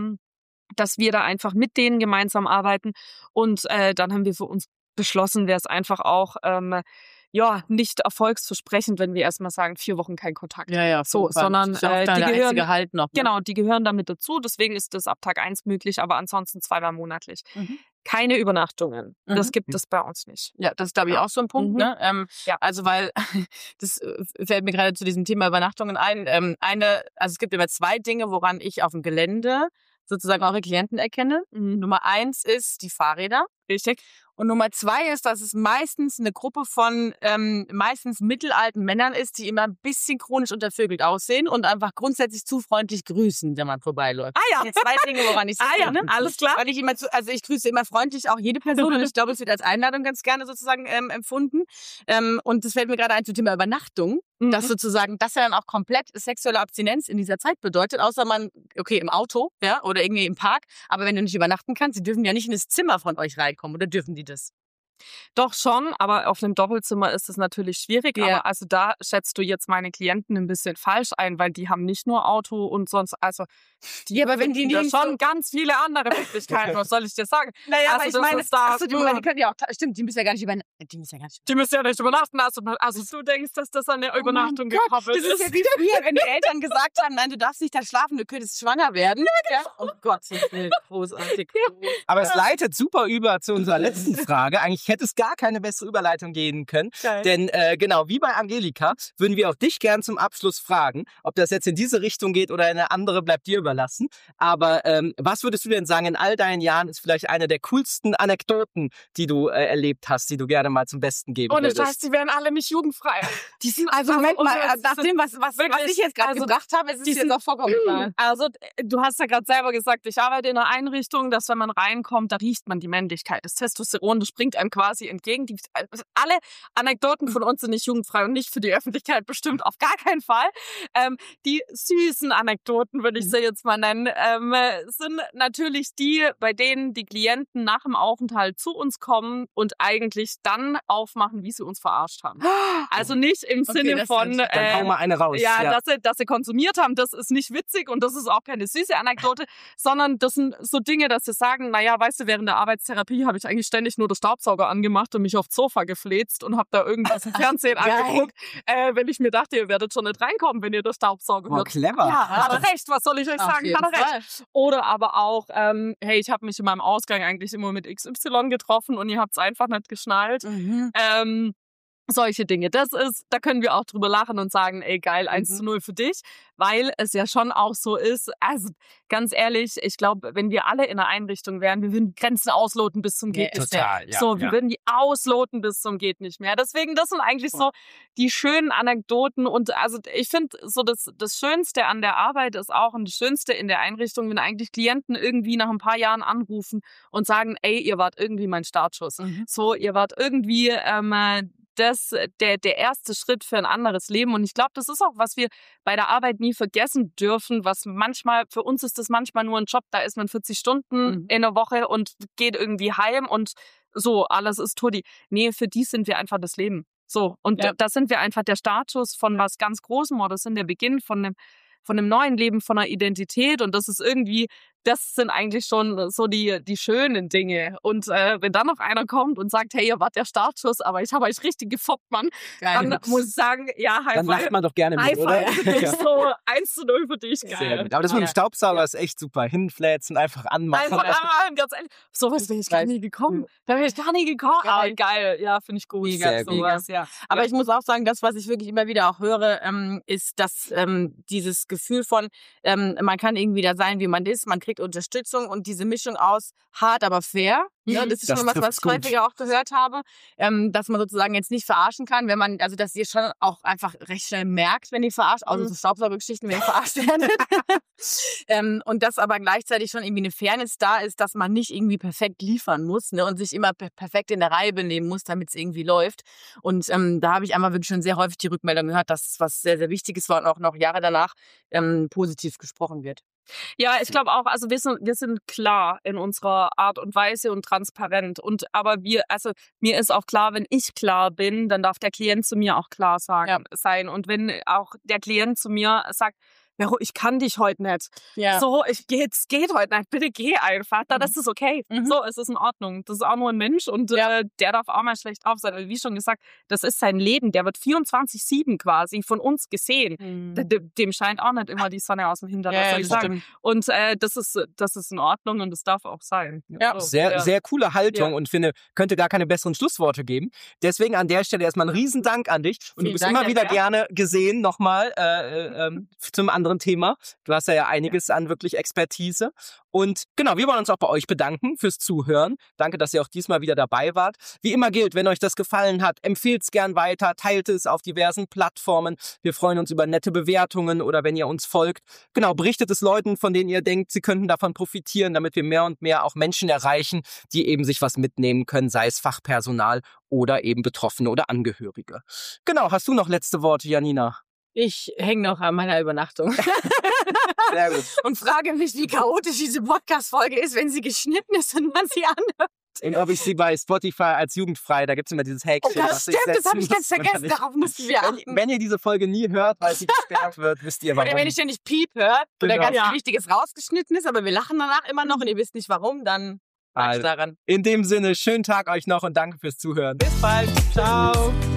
Dass wir da einfach mit denen gemeinsam arbeiten. Und dann haben wir für uns beschlossen, wäre es einfach auch nicht erfolgsversprechend, wenn wir erstmal sagen, 4 Wochen kein Kontakt. Ja, so, sondern die gehören damit dazu. Deswegen ist das ab Tag 1 möglich, aber ansonsten 2-mal monatlich. Keine Übernachtungen. Das gibt es bei uns nicht. Ja, das ist, glaube ich, auch so ein Punkt. Ne? Also, weil das fällt mir gerade zu diesem Thema Übernachtungen ein. Also es gibt immer 2 Dinge, woran ich auf dem Gelände sozusagen eure Klienten erkenne. Nummer 1 ist die Fahrräder. Richtig. Und Nummer 2 ist, dass es meistens eine Gruppe von meistens mittelalten Männern ist, die immer ein bisschen chronisch untervögelt aussehen und einfach grundsätzlich zu freundlich grüßen, wenn man vorbeiläuft. Ja. Das sind 2 Dinge, woran ich Alles klar. Weil ich immer ich grüße immer freundlich auch jede Person und ich glaube, es wird als Einladung ganz gerne sozusagen empfunden. Und das fällt mir gerade ein zum Thema Übernachtung, dass sozusagen das ja dann auch komplett sexuelle Abstinenz in dieser Zeit bedeutet, außer man, okay, im Auto, ja, oder irgendwie im Park, aber wenn du nicht übernachten kannst, sie dürfen ja nicht in das Zimmer von euch reinkommen, oder dürfen die das? Doch schon, aber auf einem Doppelzimmer ist es natürlich schwierig. Ja. Aber also da schätzt du jetzt meine Klienten ein bisschen falsch ein, weil die haben nicht nur Auto und sonst, also Ja, aber wenn die da nicht schon ganz viele andere Möglichkeiten, was soll ich dir sagen? Naja, Also aber ich meine, die die können ja auch, stimmt, die müssen ja gar nicht übernachten. Die müssen müssen ja nicht übernachten. Also du denkst, dass das an der Übernachtung gekoppelt das ist ja wie früher, wenn die Eltern gesagt haben, nein, du darfst nicht da schlafen, du könntest schwanger werden. Ja. Oh Gott, großartig. Aber es leitet super über zu unserer letzten Frage. Eigentlich hätte es gar keine bessere Überleitung gehen können. Geil. Denn genau, wie bei Angelika, würden wir auch dich gern zum Abschluss fragen. Ob das jetzt in diese Richtung geht oder in eine andere, bleibt dir überlassen. Aber was würdest du denn sagen, in all deinen Jahren ist vielleicht eine der coolsten Anekdoten, die du erlebt hast, die du gerne mal zum Besten geben Ohne würdest? Scheiß, die werden alle nicht jugendfrei. Die sind Also Moment mal, nach dem, was wirklich, ich jetzt gerade also, gebracht habe, ist es jetzt auch vollkommen klar. Also, du hast ja gerade selber gesagt, ich arbeite in einer Einrichtung, dass wenn man reinkommt, da riecht man die Männlichkeit. Das Testosteron, das springt einem quasi entgegen. Alle Anekdoten von uns sind nicht jugendfrei und nicht für die Öffentlichkeit bestimmt, auf gar keinen Fall. Die süßen Anekdoten, würde ich sie jetzt mal nennen, sind natürlich die, bei denen die Klienten nach dem Aufenthalt zu uns kommen und eigentlich dann aufmachen, wie sie uns verarscht haben. Also nicht im Sinne von... Dann hau mal eine raus. Ja, dass sie konsumiert haben, das ist nicht witzig und das ist auch keine süße Anekdote, sondern das sind so Dinge, dass sie sagen, naja, weißt du, während der Arbeitstherapie habe ich eigentlich ständig nur den Staubsauger angemacht und mich aufs Sofa gefläzt und habe da irgendwas im Fernsehen angeguckt, wenn ich mir dachte, ihr werdet schon nicht reinkommen, wenn ihr den Staubsauger hört. Clever. Ja, hat er recht, was soll ich euch sagen? Hat er recht. Oder aber auch, hey, ich habe mich in meinem Ausgang eigentlich immer mit XY getroffen und ihr habt es einfach nicht geschnallt. Solche Dinge. Da können wir auch drüber lachen und sagen, ey, geil, 1:0 für dich, weil es ja schon auch so ist, also ganz ehrlich, ich glaube, wenn wir alle in einer Einrichtung wären, wir würden Grenzen ausloten bis zum geht nicht mehr. Total, ja. So, wir würden die ausloten bis zum geht nicht mehr. Deswegen, das sind eigentlich so die schönen Anekdoten und also ich finde so das Schönste an der Arbeit ist auch und das Schönste in der Einrichtung, wenn eigentlich Klienten irgendwie nach ein paar Jahren anrufen und sagen, ey, ihr wart irgendwie mein Startschuss. So, ihr wart irgendwie der erste Schritt für ein anderes Leben. Und ich glaube, das ist auch, was wir bei der Arbeit nie vergessen dürfen, was manchmal, für uns ist das manchmal nur ein Job, da ist man 40 Stunden in der Woche und geht irgendwie heim und so, alles ist Tutti. Nee, für die sind wir einfach das Leben. So, und da sind wir einfach der Startschuss von was ganz Großem oder das sind der Beginn von einem neuen Leben, von einer Identität und das ist irgendwie, das sind eigentlich schon so die schönen Dinge. Und wenn dann noch einer kommt und sagt, hey, ihr wart der Startschuss, aber ich habe euch richtig gefoppt, Mann, dann muss ich sagen, ja, Dann lacht man doch gerne mit, oder? Für dich so 1:0 für dich, geil. Sehr gut. Aber das mit dem Staubsauger ist echt super. Hinfläzen, einfach anmachen. Einfach anmachen, ganz ehrlich. Sowas wäre ich gar nie gekommen. Da wäre ich gar nie gekommen. Aber geil, ja, finde ich gut. Sehr gut. Sowas, ja. Aber ich muss auch sagen, das, was ich wirklich immer wieder auch höre, ist, dass dieses Gefühl von, man kann irgendwie da sein, wie man ist, man kriegt Unterstützung und diese Mischung aus hart, aber fair. Ja, das ist Das schon was ich häufiger auch gehört habe, dass man sozusagen jetzt nicht verarschen kann, wenn man, also dass ihr schon auch einfach recht schnell merkt, wenn ihr verarscht, außer so Staubsaugergeschichten, wenn ihr verarscht werdet. Und dass aber gleichzeitig schon irgendwie eine Fairness da ist, dass man nicht irgendwie perfekt liefern muss, ne, und sich immer perfekt in der Reihe benehmen muss, damit es irgendwie läuft. Und da habe ich einmal wirklich schon sehr häufig die Rückmeldung gehört, dass es was sehr, sehr Wichtiges war und auch noch Jahre danach positiv gesprochen wird. Ja, ich glaube auch, also wir sind klar in unserer Art und Weise und transparent. Aber mir ist auch klar, wenn ich klar bin, dann darf der Klient zu mir auch klar sein. Und wenn auch der Klient zu mir sagt, Vero, ich kann dich heute nicht. Ja. So, es geht heute nicht. Bitte geh einfach. Das ist okay. So, es ist in Ordnung. Das ist auch nur ein Mensch und der darf auch mal schlecht drauf sein. Wie schon gesagt, das ist sein Leben. Der wird 24/7 quasi von uns gesehen. Dem scheint auch nicht immer die Sonne aus dem Hintern. Und das ist in Ordnung und das darf auch sein. Ja, so, sehr coole Haltung und finde, könnte gar keine besseren Schlussworte geben. Deswegen an der Stelle erstmal einen Riesendank an dich. Und du bist immer wieder gerne gesehen, nochmal zum anderen Thema. Du hast ja einiges an wirklich Expertise. Und genau, wir wollen uns auch bei euch bedanken fürs Zuhören. Danke, dass ihr auch diesmal wieder dabei wart. Wie immer gilt, wenn euch das gefallen hat, empfehlt es gern weiter, teilt es auf diversen Plattformen. Wir freuen uns über nette Bewertungen oder wenn ihr uns folgt. Genau, berichtet es Leuten, von denen ihr denkt, sie könnten davon profitieren, damit wir mehr und mehr auch Menschen erreichen, die eben sich was mitnehmen können, sei es Fachpersonal oder eben Betroffene oder Angehörige. Genau, hast du noch letzte Worte, Janina? Ich hänge noch an meiner Übernachtung. Sehr gut. Und frage mich, wie chaotisch diese Podcast-Folge ist, wenn sie geschnitten ist und man sie anhört. Und ob ich sie bei Spotify als jugendfrei, da gibt es immer dieses Häkchen. Das stimmt, das habe ich ganz vergessen. Darauf mussten wir achten. Wenn ihr diese Folge nie hört, weil sie gesperrt wird, wisst ihr warum. Oder wenn ihr ständig Piep hört oder Genau. ganz Wichtiges rausgeschnitten ist, aber wir lachen danach immer noch und ihr wisst nicht warum, dann lag Also, daran. in dem Sinne, schönen Tag euch noch und danke fürs Zuhören. Bis bald. Ciao.